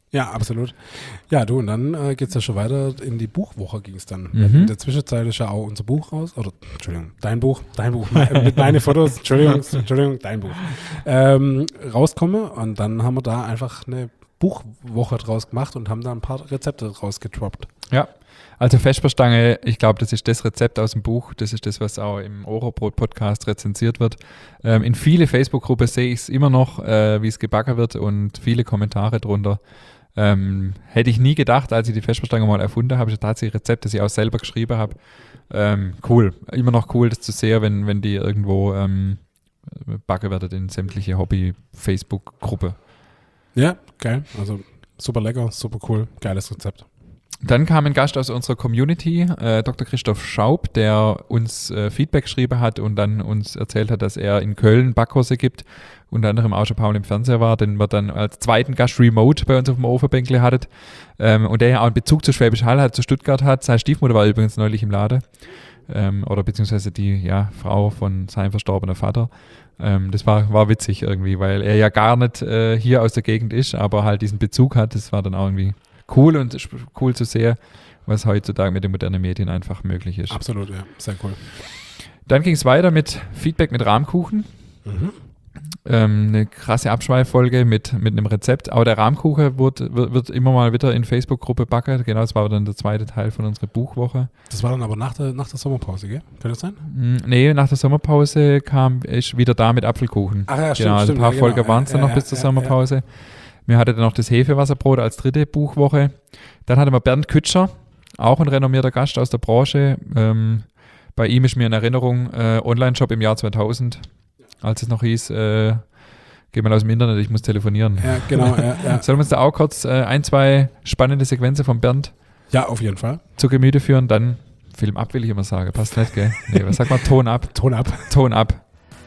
Ja, absolut. Ja, du, und dann äh, geht es ja schon weiter in die Buchwoche ging es dann. Mhm. In der Zwischenzeit ist ja auch unser Buch raus. Oder, Entschuldigung, dein Buch, dein Buch, mein, mit meine Fotos, Entschuldigung, Entschuldigung, dein Buch. Ähm, rauskomme und dann haben wir da einfach eine Buchwoche draus gemacht und haben da ein paar Rezepte rausgedroppt. Ja, also Vesperstange, ich glaube, das ist das Rezept aus dem Buch, das ist das, was auch im Orobrot-Podcast rezensiert wird. Ähm, in viele Facebook-Gruppen sehe ich es immer noch, äh, wie es gebacken wird und viele Kommentare drunter. Ähm, hätte ich nie gedacht, als ich die Vesperstange mal erfunden habe, ist tatsächlich ein Rezept, das ich auch selber geschrieben habe. Ähm, cool, immer noch cool, das zu sehen, wenn, wenn die irgendwo ähm, backen werden in sämtliche Hobby-Facebook-Gruppen. Ja, geil. Also super lecker, super cool, geiles Rezept. Dann kam ein Gast aus unserer Community, äh, Doktor Christoph Schaub, der uns äh, Feedback geschrieben hat und dann uns erzählt hat, dass er in Köln Backkurse gibt, unter anderem auch schon Paul im Fernseher war, den wir dann als zweiten Gast remote bei uns auf dem Ofenbänkle hattet ähm, und der ja auch einen Bezug zu Schwäbisch Hall hat, zu Stuttgart hat. Seine Stiefmutter war übrigens neulich im Laden ähm, oder beziehungsweise die ja, Frau von seinem verstorbenen Vater. Ähm, das war, war witzig irgendwie, weil er ja gar nicht äh, hier aus der Gegend ist, aber halt diesen Bezug hat. Das war dann auch irgendwie cool und cool zu sehen, was heutzutage mit den modernen Medien einfach möglich ist. Absolut, ja, sehr cool. Dann ging es weiter mit Feedback mit Rahmkuchen. Mhm. Ähm, eine krasse Abschweiffolge mit, mit einem Rezept. Auch der Rahmkuchen wird, wird, wird immer mal wieder in Facebook-Gruppe backen. Genau, das war dann der zweite Teil von unserer Buchwoche. Das war dann aber nach der, nach der Sommerpause, gell? Kann das sein? Mm, nee, nach der Sommerpause kam ich wieder da mit Apfelkuchen. Ach ja, stimmt, genau, also stimmt, ein paar ja, Folgen genau. waren es dann Ja, noch ja, bis zur ja, Sommerpause. Ja. Wir hatten dann noch das Hefewasserbrot als dritte Buchwoche. Dann hatten wir Bernd Kütscher, auch ein renommierter Gast aus der Branche. Ähm, bei ihm ist mir in Erinnerung äh, Online-Shop im Jahr zweitausend, als es noch hieß, äh, geh mal aus dem Internet, ich muss telefonieren. Ja, genau. Ja, ja. Sollen wir uns da auch kurz äh, ein, zwei spannende Sequenzen von Bernd Ja, auf jeden Fall. zu Gemüte führen? Dann Film ab, will ich immer sagen. Passt nicht, gell? Nee, was sagt man? Ton ab. Ton ab. Ton ab.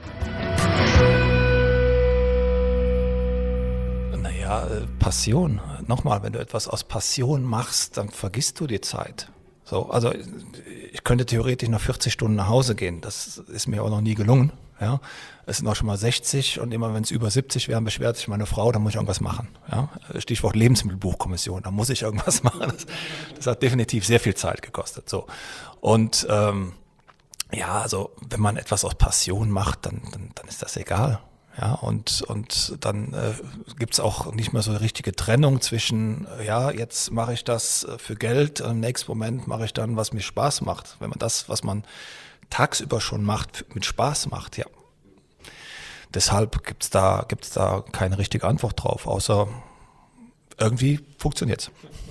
Naja, äh, Passion. Nochmal, wenn du etwas aus Passion machst, dann vergisst du die Zeit. So, also ich könnte theoretisch nach vierzig Stunden nach Hause gehen. Das ist mir auch noch nie gelungen. Ja, es sind auch schon mal sechzig und immer wenn es über siebzig wären, beschwert sich meine Frau, dann muss ich irgendwas machen. Ja, Stichwort Lebensmittelbuchkommission, da muss ich irgendwas machen. Das, das hat definitiv sehr viel Zeit gekostet. So und ähm, ja, also wenn man etwas aus Passion macht, dann, dann, dann ist das egal. Ja, und, und dann äh, gibt es auch nicht mehr so eine richtige Trennung zwischen, äh, ja, jetzt mache ich das äh, für Geld, im nächsten Moment mache ich dann, was mir Spaß macht. Wenn man das, was man tagsüber schon macht, mit Spaß macht, ja. Deshalb gibt's da, gibt's da keine richtige Antwort drauf, außer irgendwie funktioniert's.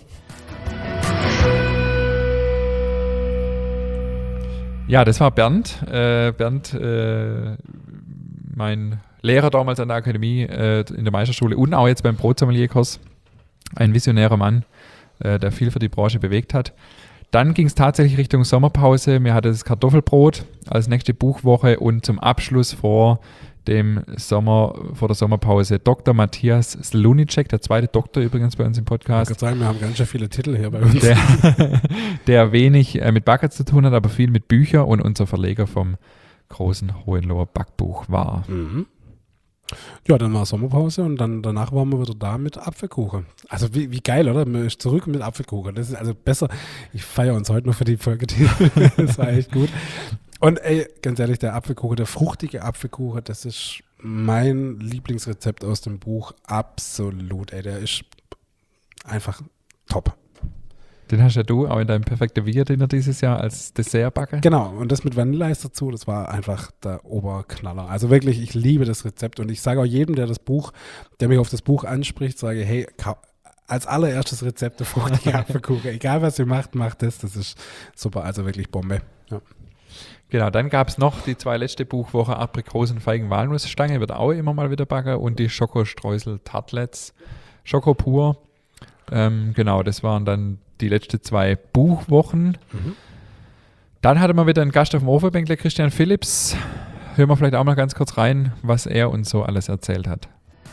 Ja, das war Bernd. Äh, Bernd, äh, mein Lehrer damals an der Akademie, äh, in der Meisterschule und auch jetzt beim Brotsommelier-Kurs. Ein visionärer Mann, äh, der viel für die Branche bewegt hat. Dann ging es tatsächlich Richtung Sommerpause. Wir hatten das Kartoffelbrot als nächste Buchwoche und zum Abschluss vor dem Sommer, vor der Sommerpause Doktor Matthias Slunicek, der zweite Doktor übrigens bei uns im Podcast. Ich kann sagen, wir haben ganz schön viele Titel hier bei uns. Der, der wenig äh, mit Backen zu tun hat, aber viel mit Büchern und unser Verleger vom großen Hohenloher Backbuch war. Mhm. Ja, dann war Sommerpause und dann danach waren wir wieder da mit Apfelkuchen. Also wie, wie geil, oder? Man ist zurück mit Apfelkuchen. Das ist also besser. Ich feiere uns heute noch für die Folge. Das war echt gut. Und ey, ganz ehrlich, der Apfelkuchen, der fruchtige Apfelkuchen, das ist mein Lieblingsrezept aus dem Buch. Absolut, ey, der ist einfach top. Den hast ja du auch in deinem perfekten Bier-Dinner dieses Jahr als Dessert backen. Genau, und das mit Vanilleeis dazu, das war einfach der Oberknaller. Also wirklich, ich liebe das Rezept und ich sage auch jedem, der das Buch, der mich auf das Buch anspricht, sage, hey, als allererstes Rezept der fruchtige Apfelkuchen, egal was ihr macht, macht das, das ist super, also wirklich Bombe. Ja. Genau, dann gab es noch die zwei letzte Buchwoche Aprikosen, Feigen, Walnussstange, wird auch immer mal wieder backen und die Schokostreusel Tartlets, Schoko pur. Ähm, genau, das waren dann die letzten zwei Buchwochen. Mhm. Dann hatte man wieder einen Gast auf dem Ofenbänkler, Christian Philipps. Hören wir vielleicht auch mal ganz kurz rein, was er uns so alles erzählt hat.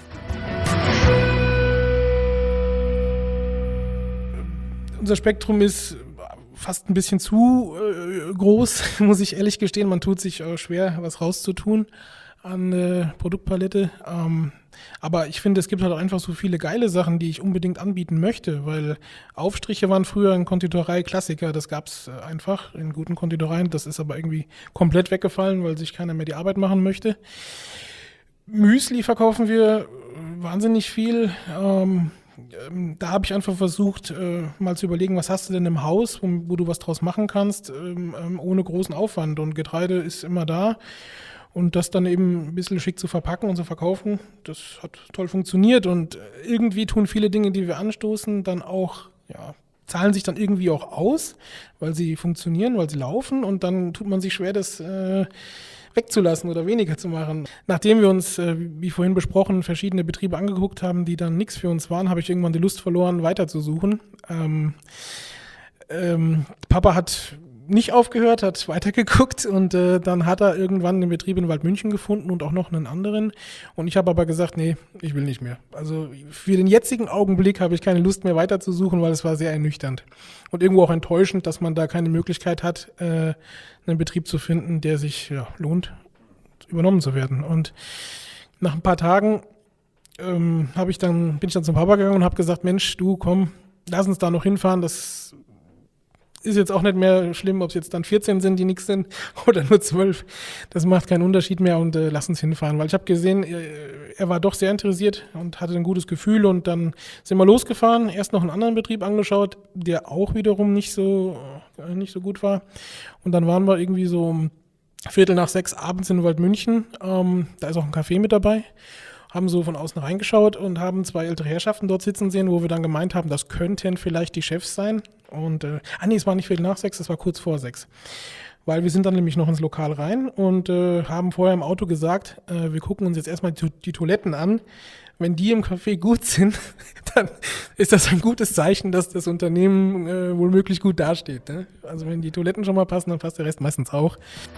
Unser Spektrum ist fast ein bisschen zu äh, groß, muss ich ehrlich gestehen. Man tut sich äh, schwer, was rauszutun. an äh, Produktpalette. Ähm, aber ich finde, es gibt halt auch einfach so viele geile Sachen, die ich unbedingt anbieten möchte, weil Aufstriche waren früher in Konditorei-Klassiker. Das gab es äh, einfach in guten Konditoreien. Das ist aber irgendwie komplett weggefallen, weil sich keiner mehr die Arbeit machen möchte. Müsli verkaufen wir wahnsinnig viel. Ähm, Da habe ich einfach versucht, äh, mal zu überlegen, was hast du denn im Haus, wo, wo du was draus machen kannst, ähm, ähm, ohne großen Aufwand. Und Getreide ist immer da. Und das dann eben ein bisschen schick zu verpacken und zu verkaufen, das hat toll funktioniert. Und irgendwie tun viele Dinge, die wir anstoßen, dann auch, ja, zahlen sich dann irgendwie auch aus, weil sie funktionieren, weil sie laufen. Und dann tut man sich schwer, das äh, wegzulassen oder weniger zu machen. Nachdem wir uns, äh, wie vorhin besprochen, verschiedene Betriebe angeguckt haben, die dann nichts für uns waren, habe ich irgendwann die Lust verloren, weiterzusuchen. Ähm, ähm, Papa hat nicht aufgehört, hat weitergeguckt und äh, dann hat er irgendwann einen Betrieb in Waldmünchen gefunden und auch noch einen anderen. Und ich habe aber gesagt, nee, ich will nicht mehr. Also für den jetzigen Augenblick habe ich keine Lust mehr weiterzusuchen, weil es war sehr ernüchternd. Und irgendwo auch enttäuschend, dass man da keine Möglichkeit hat, äh, einen Betrieb zu finden, der sich ja, lohnt, übernommen zu werden. Und nach ein paar Tagen ähm, habe ich dann, bin ich dann zum Papa gegangen und habe gesagt, Mensch, du komm, lass uns da noch hinfahren, das ist jetzt auch nicht mehr schlimm, ob es jetzt dann vierzehn sind, die nichts sind, oder nur zwölf. Das macht keinen Unterschied mehr und äh, lass uns hinfahren. Weil ich habe gesehen, er, er war doch sehr interessiert und hatte ein gutes Gefühl. Und dann sind wir losgefahren, erst noch einen anderen Betrieb angeschaut, der auch wiederum nicht so, äh, nicht so gut war. Und dann waren wir irgendwie so um Viertel nach sechs abends in Waldmünchen. Ähm, da ist auch ein Café mit dabei. Haben so von außen reingeschaut und haben zwei ältere Herrschaften dort sitzen sehen, wo wir dann gemeint haben, das könnten vielleicht die Chefs sein. Und, äh, ah nee, es war nicht Viertel nach sechs, es war kurz vor sechs. Weil wir sind dann nämlich noch ins Lokal rein und äh, haben vorher im Auto gesagt, äh, wir gucken uns jetzt erstmal die, die Toiletten an. Wenn die im Café gut sind, dann ist das ein gutes Zeichen, dass das Unternehmen äh, wohl möglich gut dasteht. Ne? Also wenn die Toiletten schon mal passen, dann passt der Rest meistens auch.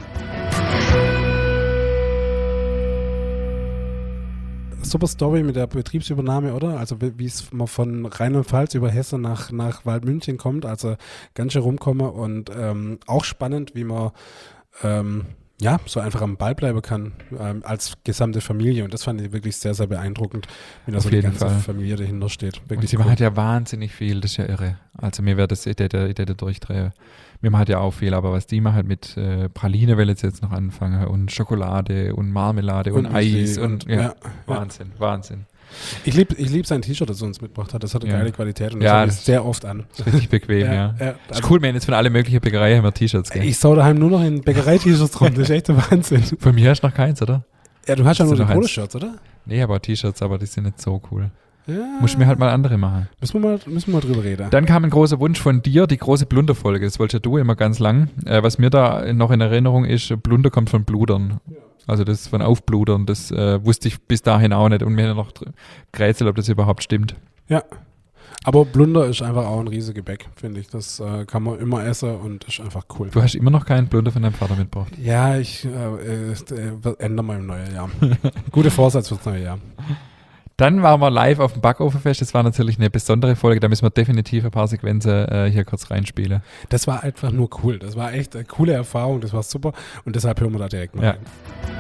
Super Story mit der Betriebsübernahme, oder? Also wie es man von Rheinland-Pfalz über Hessen nach, nach Waldmünchen kommt, also ganz schön rumkomme und ähm, auch spannend, wie man ähm, ja, so einfach am Ball bleiben kann ähm, als gesamte Familie und das fand ich wirklich sehr, sehr beeindruckend, wie da so die ganze Fall. Familie dahinter steht. Wirklich und sie cool. macht ja wahnsinnig viel, das ist ja irre. Also mir wäre das, ich hätte, ich hätte durchdrehen. Mir macht ja auch viel, aber was die macht mit äh, Praline, will ich jetzt noch anfangen und Schokolade und Marmelade und, und Eis und, und ja, ja, Wahnsinn, ja. Wahnsinn. Ich liebe ich lieb sein T-Shirt, das er uns mitgebracht hat. Das hat eine ja. geile Qualität und das ja, habe ich sehr oft an. Das ist richtig bequem, ja. ja. ja. Also ist cool, wir haben jetzt von allen möglichen Bäckereien haben wir T-Shirts. Gell? Ich sau daheim nur noch in Bäckerei-T-Shirts rum, das ist echt der Wahnsinn. Von mir hast du noch keins, oder? Ja, du hast ja nur die Polo-Shirts, oder? Nee, aber T-Shirts, aber die sind nicht so cool. Ja. Muss ich mir halt mal andere machen. Müssen wir mal, müssen wir mal drüber reden. Dann kam ein großer Wunsch von dir, die große Blunderfolge. Das wolltest ja du immer ganz lang. Äh, was mir da noch in Erinnerung ist, Blunder kommt von Bludern. Ja. Also das von Aufbludern, das äh, wusste ich bis dahin auch nicht. Und mir noch gerätselt, ob das überhaupt stimmt. Ja, aber Blunder ist einfach auch ein riesiges Gebäck, finde ich. Das äh, kann man immer essen und ist einfach cool. Du hast immer noch keinen Blunder von deinem Vater mitgebracht? Ja, ich äh, äh, ändere mal im neuen Jahr. Guter Vorsatz fürs neue Jahr. Dann waren wir live auf dem Backofenfest. Das war natürlich eine besondere Folge. Da müssen wir definitiv ein paar Sequenzen äh, hier kurz reinspielen. Das war einfach nur cool. Das war echt eine coole Erfahrung. Das war super. Und deshalb hören wir da direkt mal ja. rein.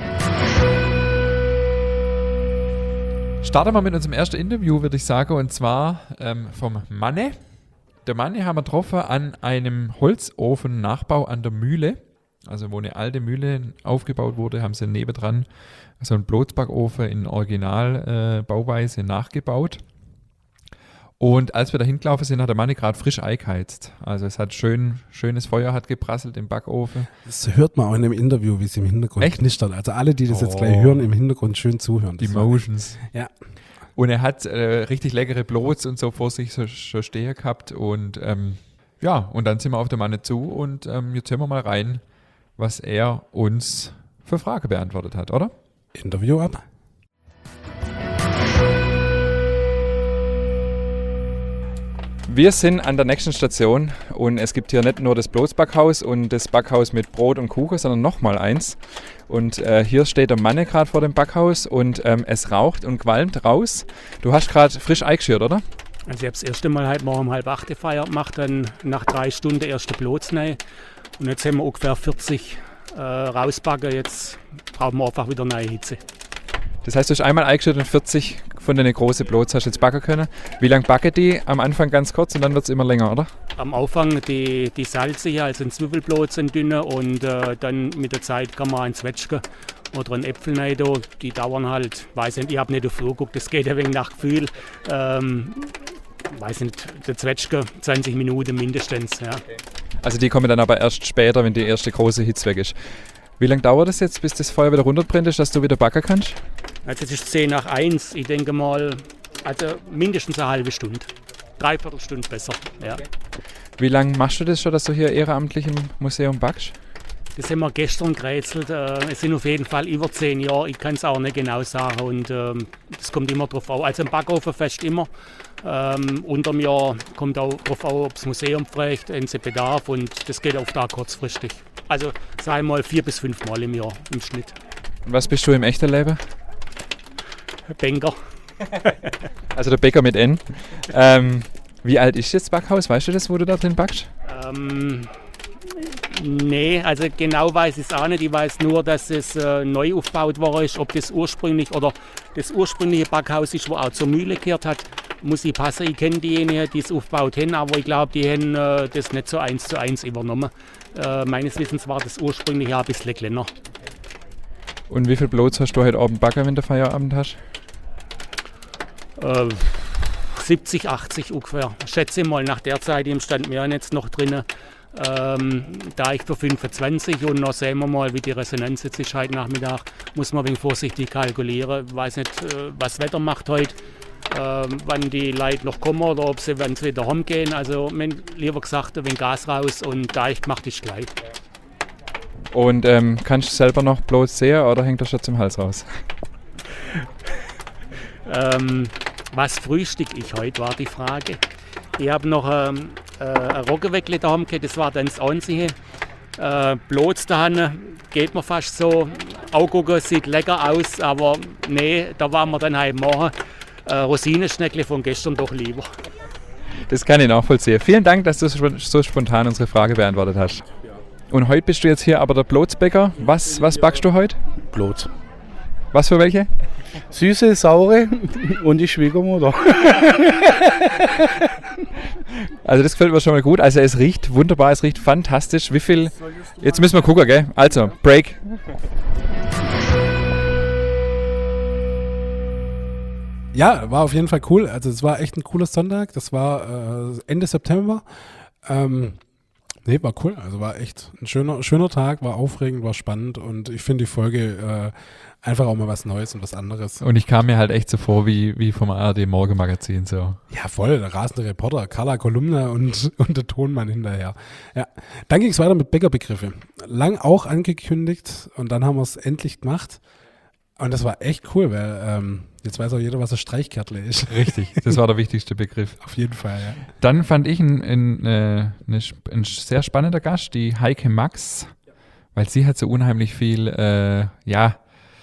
Starten wir mit unserem ersten Interview, würde ich sagen. Und zwar ähm, vom Manne. Der Manne haben wir getroffen an einem Holzofen-Nachbau an der Mühle. Also wo eine alte Mühle aufgebaut wurde, haben sie nebendran so einen Blotzbackofen in Originalbauweise äh, nachgebaut. Und als wir da hingelaufen sind, hat der Mann gerade frisch eingeheizt. Also es hat schön, schönes Feuer hat geprasselt im Backofen. Das hört man auch in dem Interview, wie es im Hintergrund Echt? knistert. Also alle, die das oh. jetzt gleich hören, im Hintergrund schön zuhören. Die Motions. Ja. Und er hat äh, richtig leckere Blots und so vor sich so, so stehen gehabt. Und ähm, ja, und dann sind wir auf der Mann zu und ähm, jetzt hören wir mal rein, was er uns für Frage beantwortet hat, oder? Interview ab. Wir sind an der nächsten Station und es gibt hier nicht nur das Blotzbackhaus und das Backhaus mit Brot und Kuchen, sondern nochmal eins. Und äh, hier steht der Mann gerade vor dem Backhaus und ähm, es raucht und qualmt raus. Du hast gerade frisch eingeschürt, oder? Also ich habe das erste Mal heute Morgen um halb acht gefeiert gemacht, dann nach drei Stunden erste Blots rein. Und jetzt haben wir ungefähr vierzig äh, rausbacken. Jetzt brauchen wir einfach wieder neue Hitze. Das heißt, du hast einmal eingestellt und vierzig von den großen Blots hast du jetzt backen können. Wie lange backen die? Am Anfang ganz kurz und dann wird es immer länger, oder? Am Anfang die, die salzige, also ein Zwiebelblot sind dünne und äh, dann mit der Zeit kann man ein Zwetschge oder ein Äpfel rein. Die dauern halt, weiß nicht, ich habe nicht auf die Uhr geguckt, das geht ein wenig nach Gefühl. Ähm, weiß nicht, der Zwetschge zwanzig Minuten mindestens. Ja. Also die kommen dann aber erst später, wenn die erste große Hitze weg ist. Wie lange dauert es jetzt, bis das Feuer wieder runterbrennt ist, dass du wieder backen kannst? Also es ist zehn nach eins, ich denke mal, also mindestens eine halbe Stunde. Dreiviertel Stunde besser. Ja. Wie lange machst du das schon, dass du hier ehrenamtlich im Museum backst? Das haben wir gestern gerätselt. Es sind auf jeden Fall über zehn Jahre. Ich kann es auch nicht genau sagen. Und es ähm, kommt immer drauf an. Also im Backofen fest immer. Ähm, unter dem Jahr kommt auch drauf an, ob das Museum fragt, wenn sie Bedarf. Und das geht oft auch kurzfristig. Also sei mal vier bis fünf Mal im Jahr im Schnitt. Und was bist du im echten Leben? Bäcker. Also der Bäcker mit N. Ähm, wie alt ist das Backhaus? Weißt du das, wo du da drin backst? Ähm, nee, also genau weiß ich es auch nicht. Ich weiß nur, dass es äh, neu aufgebaut worden ist. Ob das ursprünglich oder das ursprüngliche Backhaus ist, wo auch zur Mühle gehört hat, muss ich passen. Ich kenne diejenigen, die es aufgebaut haben, aber ich glaube, die haben äh, das nicht so eins zu eins übernommen. Äh, meines Wissens war das ursprünglich auch ein bisschen kleiner. Und wie viel Blots hast du heute Abend backen, wenn du Feierabend hast? Äh, siebzig, achtzig ungefähr. Schätze mal, nach der Zeit im stand mir jetzt noch drin. Ähm, da ich für fünfundzwanzig und noch sehen wir mal, wie die Resonanz jetzt ist heute Nachmittag, muss man ein wenig vorsichtig kalkulieren. Ich weiß nicht, äh, was das Wetter macht heute, äh, wann die Leute noch kommen oder ob sie, wenn sie wieder rumgehen. Also mein, lieber gesagt, ein wenig Gas raus und da ich gemacht ist gleich. Und ähm, kannst du selber noch Blots sehen oder hängt das schon zum Hals raus? ähm, was frühstück ich heute, war die Frage. Ich habe noch ähm, äh, ein Roggenweckle daheim gehabt, das war dann das Einzige. Äh, Blots daheim geht mir fast so. Augucken sieht lecker aus, aber nee, da waren wir dann heute Morgen. Äh, Rosinenschneckle von gestern doch lieber. Das kann ich nachvollziehen. Vielen Dank, dass du so spontan unsere Frage beantwortet hast. Und heute bist du jetzt hier aber der Blotsbäcker. Was, was backst du heute? Blots. Was für welche? Süße, saure und die Schwiegermutter. Also das gefällt mir schon mal gut. Also es riecht wunderbar, es riecht fantastisch. Wie viel? Jetzt müssen wir gucken, gell? Also, Break. Ja, war auf jeden Fall cool. Also es war echt ein cooler Sonntag. Das war äh, Ende September. Ähm, nee, war cool. Also war echt ein schöner, schöner Tag, war aufregend, war spannend und ich finde die Folge äh, einfach auch mal was Neues und was anderes. Und ich kam mir halt echt so vor wie, wie vom A R D-Morgenmagazin. So. Ja, voll, der rasende Reporter, Carla Kolumna und, und der Tonmann hinterher. Ja. Dann ging es weiter mit Bäckerbegriffe. Lang auch angekündigt und dann haben wir es endlich gemacht. Und das war echt cool, weil ähm, jetzt weiß auch jeder, was ein Streichkärtle ist. Richtig, das war der wichtigste Begriff. Auf jeden Fall, ja. Dann fand ich ein, ein, ein, ein sehr spannender Gast, die Heike Max, weil sie hat so unheimlich viel, äh, ja,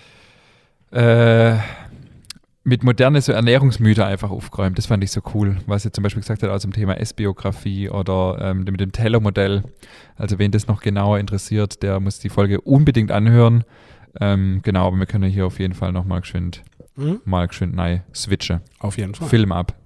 äh, mit moderne so Ernährungsmythen einfach aufgeräumt. Das fand ich so cool, was sie zum Beispiel gesagt hat aus dem Thema Essbiografie oder ähm, mit dem Teller-Modell. Also wen das noch genauer interessiert, der muss die Folge unbedingt anhören. Ähm, genau, aber wir können hier auf jeden Fall noch mal geschwind, mhm. mal geschwind neu switchen. Auf jeden Fall. Film ab.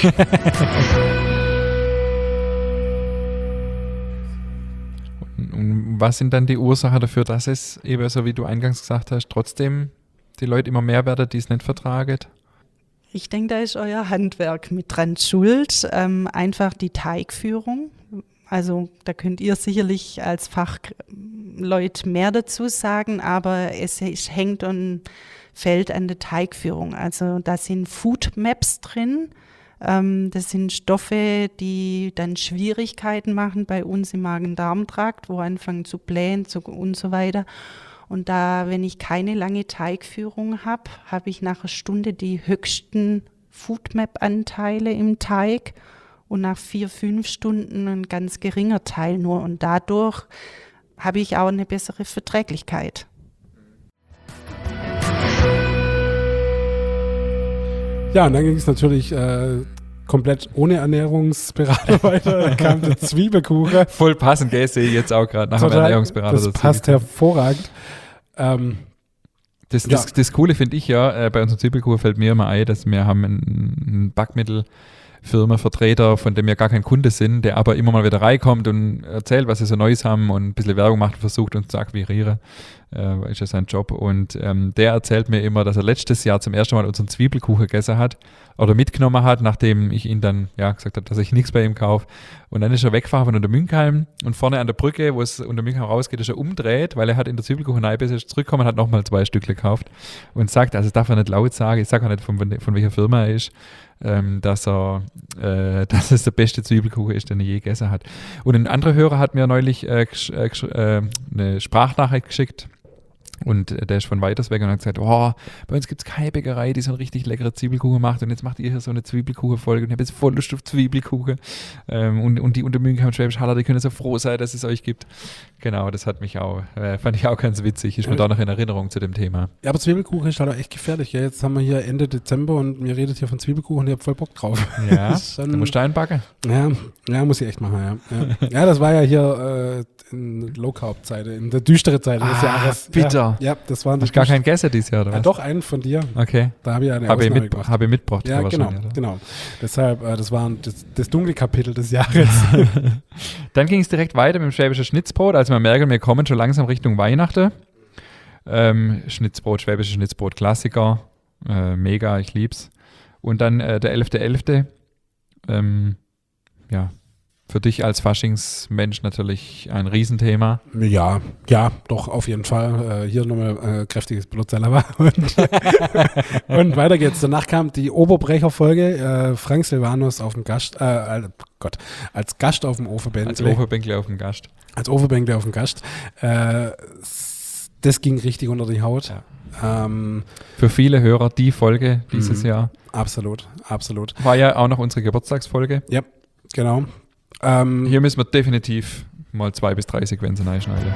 und, und was sind dann die Ursachen dafür, dass es eben, so wie du eingangs gesagt hast, trotzdem die Leute immer mehr werden, die es nicht vertragen? Ich denke, da ist euer Handwerk mit dran schuld. Ähm, einfach die Teigführung. Also da könnt ihr sicherlich als Fachleute mehr dazu sagen, aber es, es hängt und fällt an der Teigführung. Also da sind Food Maps drin. Ähm, das sind Stoffe, die dann Schwierigkeiten machen bei uns im Magen-Darm-Trakt, wo anfangen zu blähen zu, und so weiter. Und da, wenn ich keine lange Teigführung habe, habe ich nach einer Stunde die höchsten Food Map-Anteile im Teig. Und nach vier, fünf Stunden ein ganz geringer Teil nur. Und dadurch habe ich auch eine bessere Verträglichkeit. Ja, und dann ging es natürlich äh, komplett ohne Ernährungsberater weiter. Da kam der Zwiebelkuchen. Voll passend, gell, sehe ich jetzt auch gerade nach dem Total, Ernährungsberater. das der passt Zwiebelkuchen. hervorragend. Ähm, Das, Ja. das, das Coole finde ich ja, äh, bei unserem Zwiebelkuchen fällt mir immer ein, dass wir haben einen, einen Backmittelfirmenvertreter, von dem wir gar kein Kunde sind, der aber immer mal wieder reinkommt und erzählt, was sie so Neues haben und ein bisschen Werbung macht und versucht uns zu akquirieren. Äh, ist ja sein Job. Und ähm, der erzählt mir immer, dass er letztes Jahr zum ersten Mal unseren Zwiebelkuchen gegessen hat oder mitgenommen hat, nachdem ich ihn dann ja, gesagt habe, dass ich nichts bei ihm kaufe. Und dann ist er weggefahren von Untermünkheim und vorne an der Brücke, wo es unter Münchheim rausgeht, ist er umdreht, weil er hat in der Zwiebelkuchen bis er zurückgekommen hat, nochmal zwei Stückle gekauft und sagt, also das darf er nicht laut sagen, ich sage auch nicht, von, von welcher Firma er ist, ähm, dass er, äh, dass es der beste Zwiebelkuchen ist, den er je gegessen hat. Und ein anderer Hörer hat mir neulich äh, gesch- äh, gesch- äh, eine Sprachnachricht geschickt. Und äh, der ist von weiters weg und hat gesagt, oh, bei uns gibt es keine Bäckerei, die so einen richtig leckeren Zwiebelkuchen macht und jetzt macht ihr hier so eine Zwiebelkuchen-Folge und ich habe jetzt voll Lust auf Zwiebelkuchen. Ähm, und, und die Untermünkheim und Schwäbisch Haller, die können so froh sein, dass es euch gibt. Genau, das hat mich auch, äh, fand ich auch ganz witzig, ist mir da noch in Erinnerung zu dem Thema. Ja, aber Zwiebelkuchen ist halt auch echt gefährlich. Gell? Jetzt haben wir hier Ende Dezember und mir redet hier von Zwiebelkuchen und ich habe voll Bock drauf. Ja, schon, da musst du einbacken. Ja, ja, muss ich echt machen, ja. Ja, ja das war ja hier äh, in Low-Carb-Zeite, in der düstere Zeit des Ah, Jahres. bitter. Ja, ja, das waren Hast du gar keinen gegessen dieses Jahr, oder was? Ja, doch, einen von dir. Okay. Da habe ich eine Habe ich, Ausnahme mit, gemacht. hab ich mitgebracht. Ja, genau, wahrscheinlich, oder? genau. Deshalb, äh, das war das, das dunkle Kapitel des Jahres. Dann ging es direkt weiter mit dem schwäbischen Schnitzbrot. Also wir merken, wir kommen schon langsam Richtung Weihnachten. Ähm, Schnitzbrot, schwäbisches Schnitzbrot, Klassiker. Äh, mega, ich lieb's. Und dann äh, der elfter elfter Ähm, ja, für dich als Faschingsmensch natürlich ein Riesenthema. Ja, ja, doch, auf jeden Fall. Äh, hier nochmal äh, kräftiges Blutzeller und, und weiter geht's. Danach kam die Oberbrecher-Folge, äh, Frank Silvanus auf dem Gast, äh, Gott, als Gast auf dem Ofenbänkle. Als Ofenbänkle auf dem Gast. Als Ofenbänkle auf dem Gast. Äh, das ging richtig unter die Haut. Ja. Ähm, Für viele Hörer die Folge dieses mh, Jahr. Absolut, absolut. War ja auch noch unsere Geburtstagsfolge. Ja, genau. Ähm, Hier müssen wir definitiv mal zwei bis drei Sequenzen einschneiden.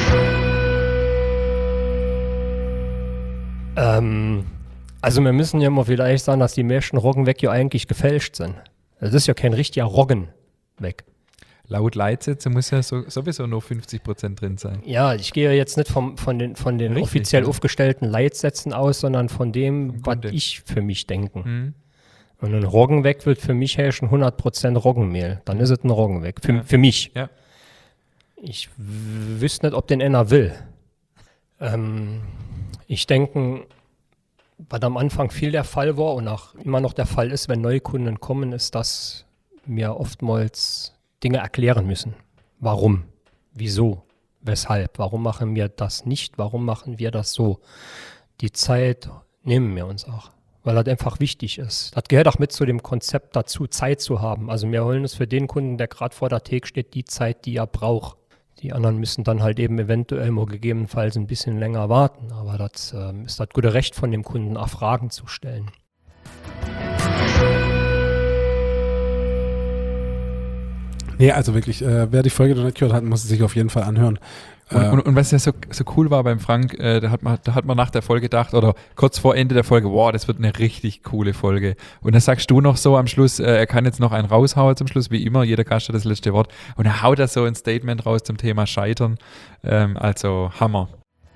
Ja. Ähm, also wir müssen ja mal vielleicht sagen, dass die meisten Roggen weg ja eigentlich gefälscht sind. Das ist ja kein richtiger Roggen weg. Laut Leitsätze muss ja so, sowieso nur fünfzig Prozent drin sein. Ja, ich gehe jetzt nicht vom, von den, von den Richtig, offiziell ja. aufgestellten Leitsätzen aus, sondern von dem, was Kunde. ich für mich denken. Hm. Und ein Roggenweg wird für mich herrschen hundert Prozent Roggenmehl. Dann ist es ein Roggenweg. Für, Ja. für mich. Ja. Ich w- wüsste nicht, ob den einer will. Ähm, ich denke, was am Anfang viel der Fall war und auch immer noch der Fall ist, wenn neue Kunden kommen, ist, dass wir oftmals Dinge erklären müssen. Warum? Wieso? Weshalb? Warum machen wir das nicht? Warum machen wir das so? Die Zeit nehmen wir uns auch, weil das einfach wichtig ist. Das gehört auch mit zu dem Konzept dazu, Zeit zu haben. Also wir holen es für den Kunden, der gerade vor der Theke steht, die Zeit, die er braucht. Die anderen müssen dann halt eben eventuell mal gegebenenfalls ein bisschen länger warten. Aber das ähm, ist das gute Recht von dem Kunden, auch Fragen zu stellen. nee, also wirklich, äh, wer die Folge noch nicht gehört hat, muss sie sich auf jeden Fall anhören. Und, Äh, und, und was ja so, so cool war beim Frank, äh, da, hat man, da hat man nach der Folge gedacht, oder kurz vor Ende der Folge, wow, das wird eine richtig coole Folge. Und dann sagst du noch so am Schluss, äh, er kann jetzt noch einen raushauen zum Schluss, wie immer, jeder Gast hat das letzte Wort. Und er haut da so ein Statement raus zum Thema Scheitern. Ähm, also Hammer.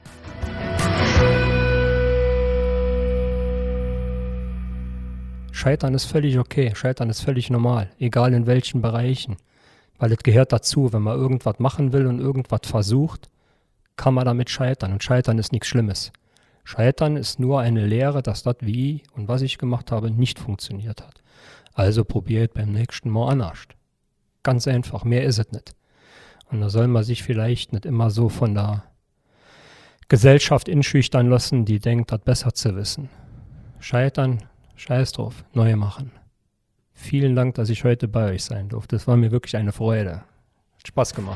Scheitern ist völlig okay, Scheitern ist völlig normal, egal in welchen Bereichen. Weil es gehört dazu, wenn man irgendwas machen will und irgendwas versucht, kann man damit scheitern. Und Scheitern ist nichts Schlimmes. Scheitern ist nur eine Lehre, dass das, wie und was ich gemacht habe, nicht funktioniert hat. Also probiert beim nächsten Mal anders. Ganz einfach, mehr ist es nicht. Und da soll man sich vielleicht nicht immer so von der Gesellschaft inschüchtern lassen, die denkt, das besser zu wissen. Scheitern, scheiß drauf, neu machen. Vielen Dank, dass ich heute bei euch sein durfte. Das war mir wirklich eine Freude. Hat Spaß gemacht.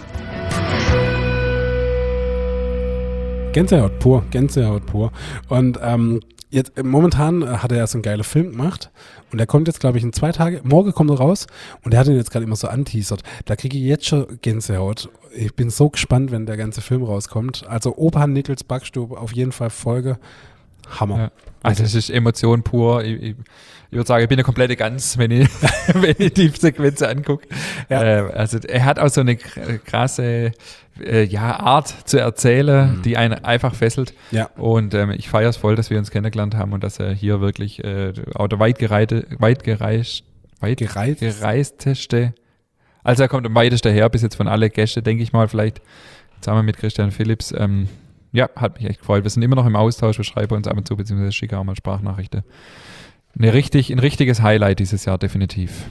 Gänsehaut pur, Gänsehaut pur. Und ähm, jetzt momentan äh, hat er ja so einen geilen Film gemacht und der kommt jetzt, glaube ich, in zwei Tagen. Morgen kommt er raus und der hat ihn jetzt gerade immer so anteasert. Da kriege ich jetzt schon Gänsehaut. Ich bin so gespannt, wenn der ganze Film rauskommt. Also Opa Nickels Backstube auf jeden Fall Folge. Hammer. Ja. Also es ist Emotion pur. Ich, ich, ich würde sagen, ich bin eine komplette Gans, wenn ich, wenn ich die Sequenz angucke. Ja. Äh, also er hat auch so eine krasse äh, ja, Art zu erzählen, mhm. die einen einfach fesselt. Ja. Und ähm, ich feiere es voll, dass wir uns kennengelernt haben und dass er hier wirklich äh, auch der weit, gereite, weit, gereist, weit Gereist. gereisteste, also er kommt am weitesten her, bis jetzt von alle Gäste, denke ich mal, vielleicht zusammen mit Christian Philipps. Ähm, ja, hat mich echt gefreut. Wir sind immer noch im Austausch, wir schreiben uns ab und zu, beziehungsweise schicken auch mal Sprachnachrichten. Eine richtig, ein richtiges Highlight dieses Jahr, definitiv.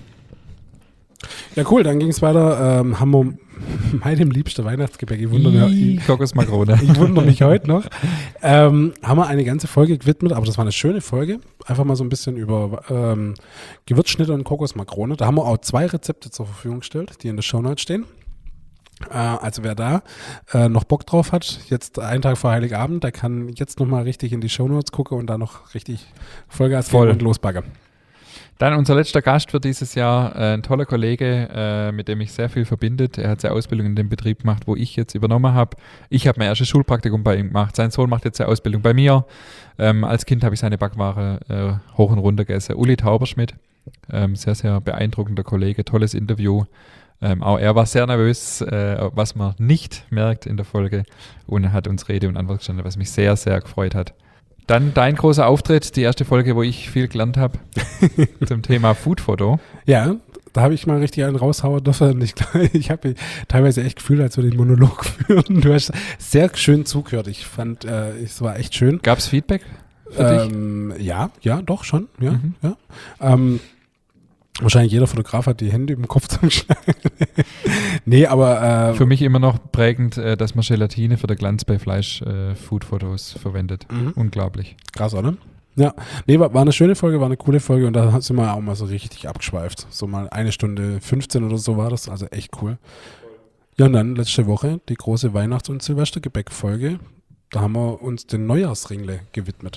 Ja, cool, dann ging es weiter. Ähm, haben wir meinem liebsten Weihnachtsgebäck, ich wundere mich, Kokosmakrone. ich wundere mich heute noch, ähm, haben wir eine ganze Folge gewidmet, aber das war eine schöne Folge. Einfach mal so ein bisschen über ähm, Gewürzschnitte und Kokosmakrone. Da haben wir auch zwei Rezepte zur Verfügung gestellt, die in der Shownotes stehen. Äh, also wer da äh, noch Bock drauf hat, jetzt einen Tag vor Heiligabend, der kann jetzt nochmal richtig in die Shownotes gucken und da noch richtig Vollgas Voll. geben und losbaggern. Dann unser letzter Gast für dieses Jahr, äh, ein toller Kollege, äh, mit dem mich sehr viel verbindet. Er hat seine Ausbildung in dem Betrieb gemacht, wo ich jetzt übernommen habe. Ich habe mein erstes Schulpraktikum bei ihm gemacht. Sein Sohn macht jetzt seine Ausbildung bei mir. Ähm, als Kind habe ich seine Backware äh, hoch und runter gegessen. Uli Tauberschmidt, ähm, sehr, sehr beeindruckender Kollege, tolles Interview. Ähm, auch er war sehr nervös, äh, was man nicht merkt in der Folge, und er hat uns Rede und Antwort gestanden, was mich sehr, sehr gefreut hat. Dann dein großer Auftritt, die erste Folge, wo ich viel gelernt habe zum Thema Foodfoto. Ja, da habe ich mal richtig einen raushauen dürfen. Ich, ich habe mich teilweise echt gefühlt, als wir den Monolog führen. Du hast sehr schön zugehört. Ich fand, äh, es war echt schön. Gab es Feedback für ähm, dich? Ja, ja, doch schon. Ja, Mhm. ja. Ähm, wahrscheinlich jeder Fotograf hat die Hände im Kopf zugeschlagen. Nee, aber äh, Für mich immer noch prägend, äh, dass man Gelatine für den Glanz bei Fleisch-Food-Fotos verwendet. Mhm. Unglaublich. krass, oder? Ja, nee, war, war eine schöne Folge, war eine coole Folge, und da sind wir auch mal so richtig abgeschweift. So mal eine Stunde fünfzehn oder so war das, also echt cool. Ja, und dann letzte Woche die große Weihnachts- und Silvestergebäck-Folge. Da haben wir uns den Neujahrsringle gewidmet.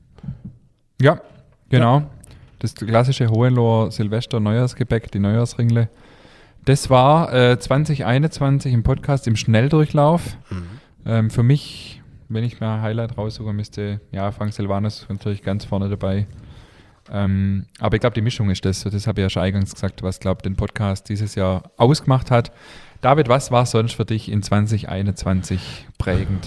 Ja, genau. Das klassische Hohenloher Silvester-Neujahrsgebäck, die Neujahrsringle. Das war äh, zwanzig einundzwanzig im Podcast im Schnelldurchlauf. Mhm. Ähm, für mich, wenn ich mir ein Highlight raussuchen müsste, ja, Frank Silvanus natürlich ganz vorne dabei. Ähm, aber ich glaube, die Mischung ist das, das habe ich ja schon eingangs gesagt, was, glaube ich, den Podcast dieses Jahr ausgemacht hat. David, was war sonst für dich in zwanzig einundzwanzig prägend?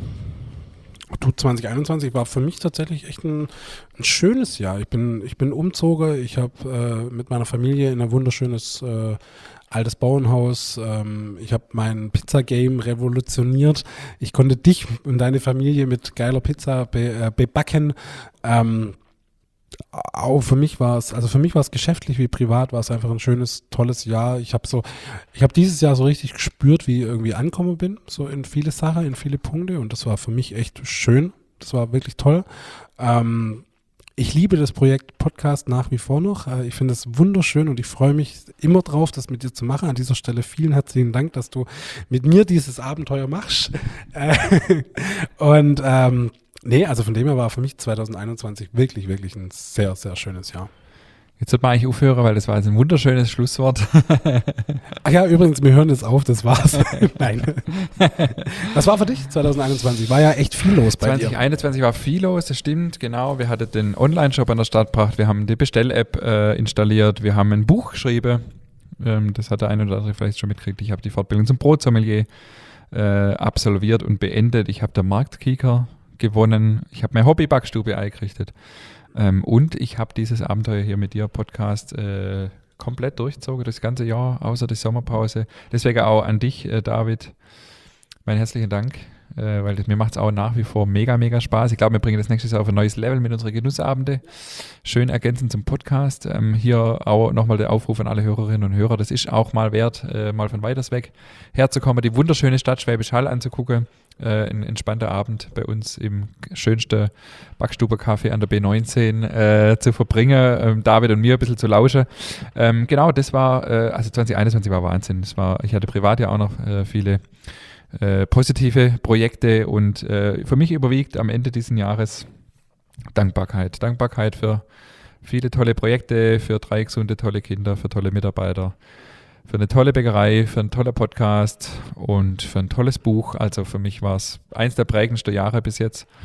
Du, zwanzig einundzwanzig war für mich tatsächlich echt ein, ein schönes Jahr. Ich bin, ich bin umzogen, ich habe äh, mit meiner Familie in ein wunderschönes äh, altes Bauernhaus, ähm, ich habe mein Pizza-Game revolutioniert. Ich konnte dich und deine Familie mit geiler Pizza be, äh, bebacken. Ähm, auch für mich war es, also für mich war es geschäftlich wie privat, war es einfach ein schönes, tolles Jahr. Ich habe so, ich habe dieses Jahr so richtig gespürt, wie ich irgendwie angekommen bin, so in viele Sachen, in viele Punkte, und das war für mich echt schön. Das war wirklich toll. Ähm, ich liebe das Projekt Podcast nach wie vor noch. Äh, ich finde es wunderschön und ich freue mich immer drauf, das mit dir zu machen. An dieser Stelle vielen herzlichen Dank, dass du mit mir dieses Abenteuer machst. Äh, und ähm, nee, also von dem her war für mich zwanzig einundzwanzig wirklich, wirklich ein sehr, sehr schönes Jahr. Jetzt wird man eigentlich aufhören, weil das war jetzt ein wunderschönes Schlusswort. Ach ja, übrigens, wir hören jetzt auf, das war's. Nein. Was war für dich zwanzig einundzwanzig? War ja echt viel los bei zwanzig einundzwanzig dir. war viel los, das stimmt, genau. Wir hatten den Online-Shop an der Start gebracht, wir haben die Bestell-App äh, installiert, wir haben ein Buch geschrieben. Ähm, das hat der eine oder andere vielleicht schon mitgekriegt. Ich habe die Fortbildung zum Brotsommelier äh, absolviert und beendet. Ich habe den Marktkieker gewonnen. Ich habe meine Hobby-Backstube eingerichtet. Ähm, und ich habe dieses Abenteuer hier mit dir, Podcast, äh, komplett durchgezogen, das ganze Jahr, außer die Sommerpause. Deswegen auch an dich, äh, David, meinen herzlichen Dank, äh, weil das, mir macht es auch nach wie vor mega, mega Spaß. Ich glaube, wir bringen das nächstes Jahr auf ein neues Level mit unseren Genussabende. Schön ergänzend zum Podcast. Ähm, hier auch nochmal der Aufruf an alle Hörerinnen und Hörer. Das ist auch mal wert, äh, mal von weiters weg herzukommen, die wunderschöne Stadt Schwäbisch Hall anzugucken. Äh, ein entspannter Abend bei uns im schönsten Backstube-Café an der B neunzehn äh, zu verbringen, ähm, David und mir ein bisschen zu lauschen. Ähm, genau, das war, äh, also zwanzig einundzwanzig war Wahnsinn. Das war, ich hatte privat ja auch noch äh, viele äh, positive Projekte, und äh, für mich überwiegt am Ende dieses Jahres Dankbarkeit. Dankbarkeit für viele tolle Projekte, für drei gesunde, tolle Kinder, für tolle Mitarbeiter, für eine tolle Bäckerei, für einen tollen Podcast und für ein tolles Buch. Also für mich war es eins der prägendsten Jahre bis jetzt.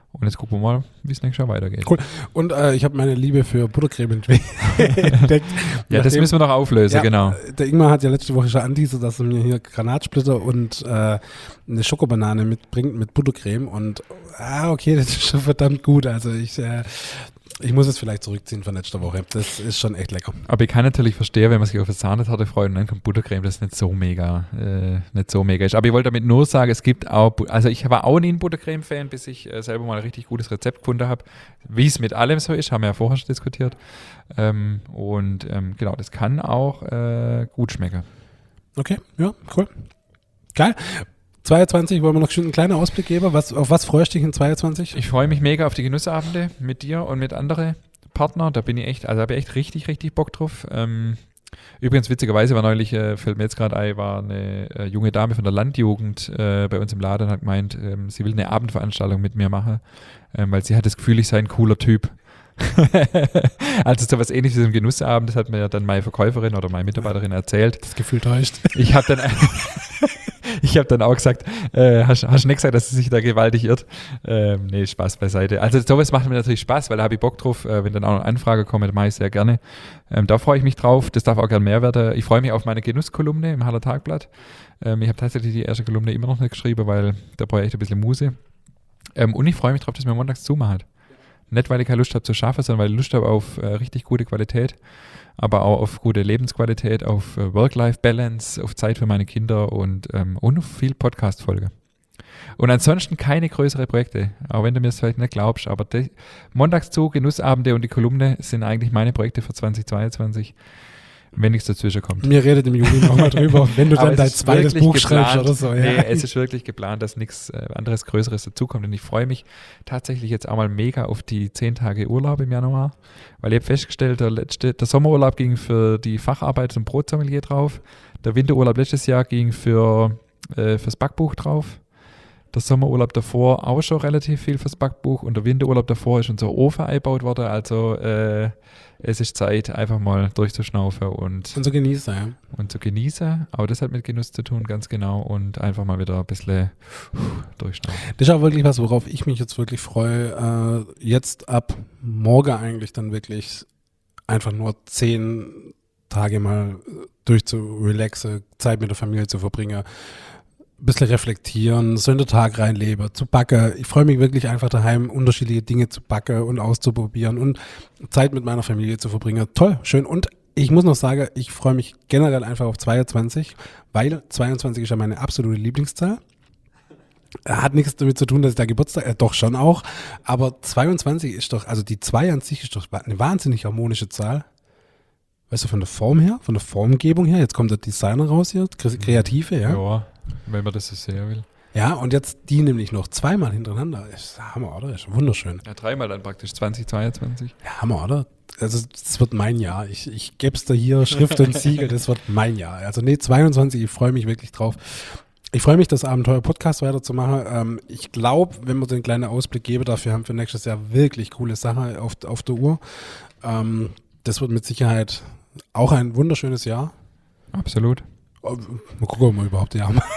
Und jetzt gucken wir mal, wie es nächstes Jahr weitergeht. Cool. Und äh, ich habe meine Liebe für Buttercreme entdeckt. Ja, das müssen wir noch auflösen, ja, genau. Der Ingmar hat ja letzte Woche schon angeteasert, dass er mir hier Granatsplitter und äh, eine Schokobanane mitbringt mit Buttercreme. Und ah, okay, das ist schon verdammt gut. Also ich, äh, ich muss es vielleicht zurückziehen von letzter Woche. Das ist schon echt lecker. Aber ich kann natürlich verstehen, wenn man sich auf eine Sahnetorte freut und dann kommt Buttercreme, das ist nicht so mega, äh, nicht so mega ist. Aber ich wollte damit nur sagen, es gibt auch, also ich war auch nie ein Buttercreme-Fan, bis ich äh, selber mal ein richtig gutes Rezept gefunden habe. Wie es mit allem so ist, haben wir ja vorher schon diskutiert. Ähm, und ähm, genau, das kann auch äh, gut schmecken. Okay, ja, cool. Geil. zweiundzwanzig, wollen wir noch einen kleinen Ausblick geben? Was, auf was freust du dich in zweiundzwanzig? Ich freue mich mega auf die Genussabende mit dir und mit anderen Partnern. Da bin ich echt, also habe ich echt richtig, richtig Bock drauf. Ähm, übrigens, witzigerweise war neulich, äh, fällt mir jetzt gerade ein, war eine äh, junge Dame von der Landjugend äh, bei uns im Laden und hat gemeint, ähm, sie will eine Abendveranstaltung mit mir machen, ähm, weil sie hat das Gefühl, ich sei ein cooler Typ. Also so was ähnliches wie ein Genussabend, das hat mir dann meine Verkäuferin oder meine Mitarbeiterin erzählt. Das Gefühl täuscht. Ich habe dann, ich hab dann auch gesagt, äh, hast, hast du nicht gesagt, dass sie sich da gewaltig irrt? Ähm, nee, Spaß beiseite. Also sowas macht mir natürlich Spaß, weil da habe ich Bock drauf, äh, wenn dann auch noch Anfrage kommt, das mache ich sehr gerne. Ähm, da freue ich mich drauf, das darf auch gerne mehr werden. Ich freue mich auf meine Genusskolumne im Haller Tagblatt. Ähm, ich habe tatsächlich die erste Kolumne immer noch nicht geschrieben, weil da brauche ich echt ein bisschen Muse. Ähm, und ich freue mich drauf, dass mir montags zumacht. Nicht, weil ich keine Lust habe zu schaffen, sondern weil ich Lust habe auf äh, richtig gute Qualität, aber auch auf gute Lebensqualität, auf äh, Work-Life-Balance, auf Zeit für meine Kinder und, ähm, und auf viel Podcast-Folge. Und ansonsten keine größeren Projekte, auch wenn du mir das vielleicht nicht glaubst, aber die Montagszug, Genussabende und die Kolumne sind eigentlich meine Projekte für zweitausendzweiundzwanzig, wenn nichts dazwischen kommt. Mir redet im Juli nochmal drüber, wenn du dann dein zweites Buch geplant, schreibst oder so. Ja. Nee, es ist wirklich geplant, dass nichts äh, anderes Größeres dazukommt. Und ich freue mich tatsächlich jetzt auch mal mega auf die zehn Tage Urlaub im Januar, weil ich habe festgestellt, der, letzte, der Sommerurlaub ging für die Facharbeit zum Brotsommelier drauf, der Winterurlaub letztes Jahr ging für äh, fürs Backbuch drauf, der Sommerurlaub davor auch schon relativ viel fürs Backbuch und der Winterurlaub davor ist unser Ofen eingebaut worden, also äh, es ist Zeit, einfach mal durchzuschnaufen und, und zu genießen, ja. Und zu genießen, aber das hat mit Genuss zu tun, ganz genau, und einfach mal wieder ein bisschen durchschnaufen. Das ist auch wirklich was, worauf ich mich jetzt wirklich freue, äh, jetzt ab morgen eigentlich dann wirklich einfach nur zehn Tage mal durchzurelaxen, Zeit mit der Familie zu verbringen, ein bisschen reflektieren, so in den Tag reinleben, zu backen. Ich freue mich wirklich einfach daheim, unterschiedliche Dinge zu backen und auszuprobieren und Zeit mit meiner Familie zu verbringen. Toll, schön. Und ich muss noch sagen, ich freue mich generell einfach auf zweiundzwanzig, weil zweiundzwanzig ist ja meine absolute Lieblingszahl. Hat nichts damit zu tun, dass ich da Geburtstag, äh, doch schon auch, aber zweiundzwanzig ist doch, also die zwei an sich ist doch eine wahnsinnig harmonische Zahl. Weißt du, von der Form her, von der Formgebung her, jetzt kommt der Designer raus hier, Kreative, ja. Ja, wenn man das so sehen will. Ja, und jetzt die nämlich noch zweimal hintereinander. Ist Hammer, oder? Ist wunderschön. Ja, dreimal dann praktisch, zweitausendzweiundzwanzig. Ja, Hammer, oder? Also, das wird mein Jahr. Ich, ich gebe es da hier, Schrift und Siegel, das wird mein Jahr. Also, nee, zweiundzwanzig, ich freue mich wirklich drauf. Ich freue mich, das Abenteuer-Podcast weiterzumachen. Ähm, ich glaube, wenn wir den kleinen Ausblick geben, dafür haben wir nächstes Jahr wirklich coole Sachen auf, auf der Uhr. Ähm, das wird mit Sicherheit auch ein wunderschönes Jahr. Absolut. Mal gucken, ob wir überhaupt ja haben.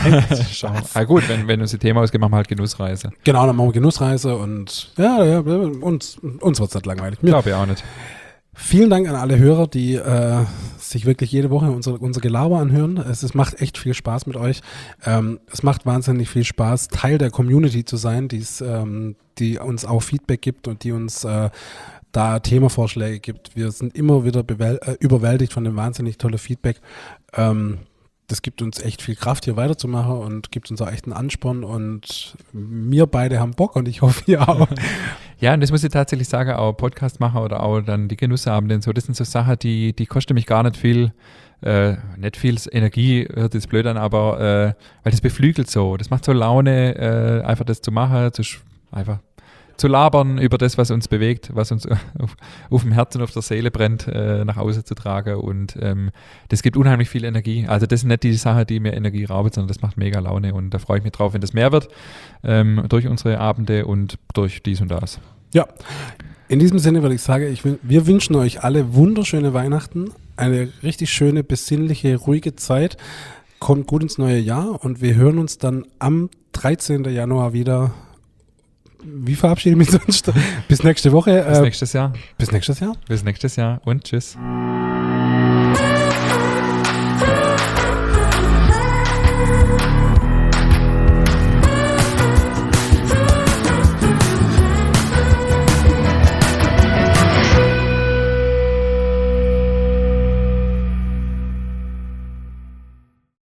Ah, gut, wenn, wenn uns die Thema ausgeht, machen wir halt Genussreise. Genau, dann machen wir Genussreise und ja, ja uns, uns wird es nicht langweilig. Ich glaube ja auch nicht. Vielen Dank an alle Hörer, die äh, sich wirklich jede Woche unser, unser Gelaber anhören. Es, es macht echt viel Spaß mit euch. Ähm, es macht wahnsinnig viel Spaß, Teil der Community zu sein, die's, ähm, die uns auch Feedback gibt und die uns äh, da Themavorschläge gibt. Wir sind immer wieder bewäl- äh, überwältigt von dem wahnsinnig tollen Feedback. Ähm, das gibt uns echt viel Kraft, hier weiterzumachen und gibt uns auch echt einen Ansporn und wir beide haben Bock und ich hoffe, ihr auch. Ja, und das muss ich tatsächlich sagen, auch Podcast machen oder auch dann die Genussabende und so, das sind so Sachen, die, die kosten mich gar nicht viel, äh, nicht viel Energie, hört jetzt blöd an, aber äh, weil das beflügelt so, das macht so Laune, äh, einfach das zu machen, zu sch- einfach zu labern über das, was uns bewegt, was uns auf, auf dem Herzen, auf der Seele brennt, äh, nach außen zu tragen und ähm, das gibt unheimlich viel Energie. Also das sind nicht die Sachen, die mir Energie rauben, sondern das macht mega Laune und da freue ich mich drauf, wenn das mehr wird ähm, durch unsere Abende und durch dies und das. Ja, in diesem Sinne würde ich sagen, ich will, wir wünschen euch alle wunderschöne Weihnachten, eine richtig schöne, besinnliche, ruhige Zeit. Kommt gut ins neue Jahr und wir hören uns dann am dreizehnten Januar wieder. wie verabschiede ich mich sonst? Bis nächste Woche. Bis äh, nächstes Jahr. Bis nächstes Jahr. Bis nächstes Jahr und tschüss.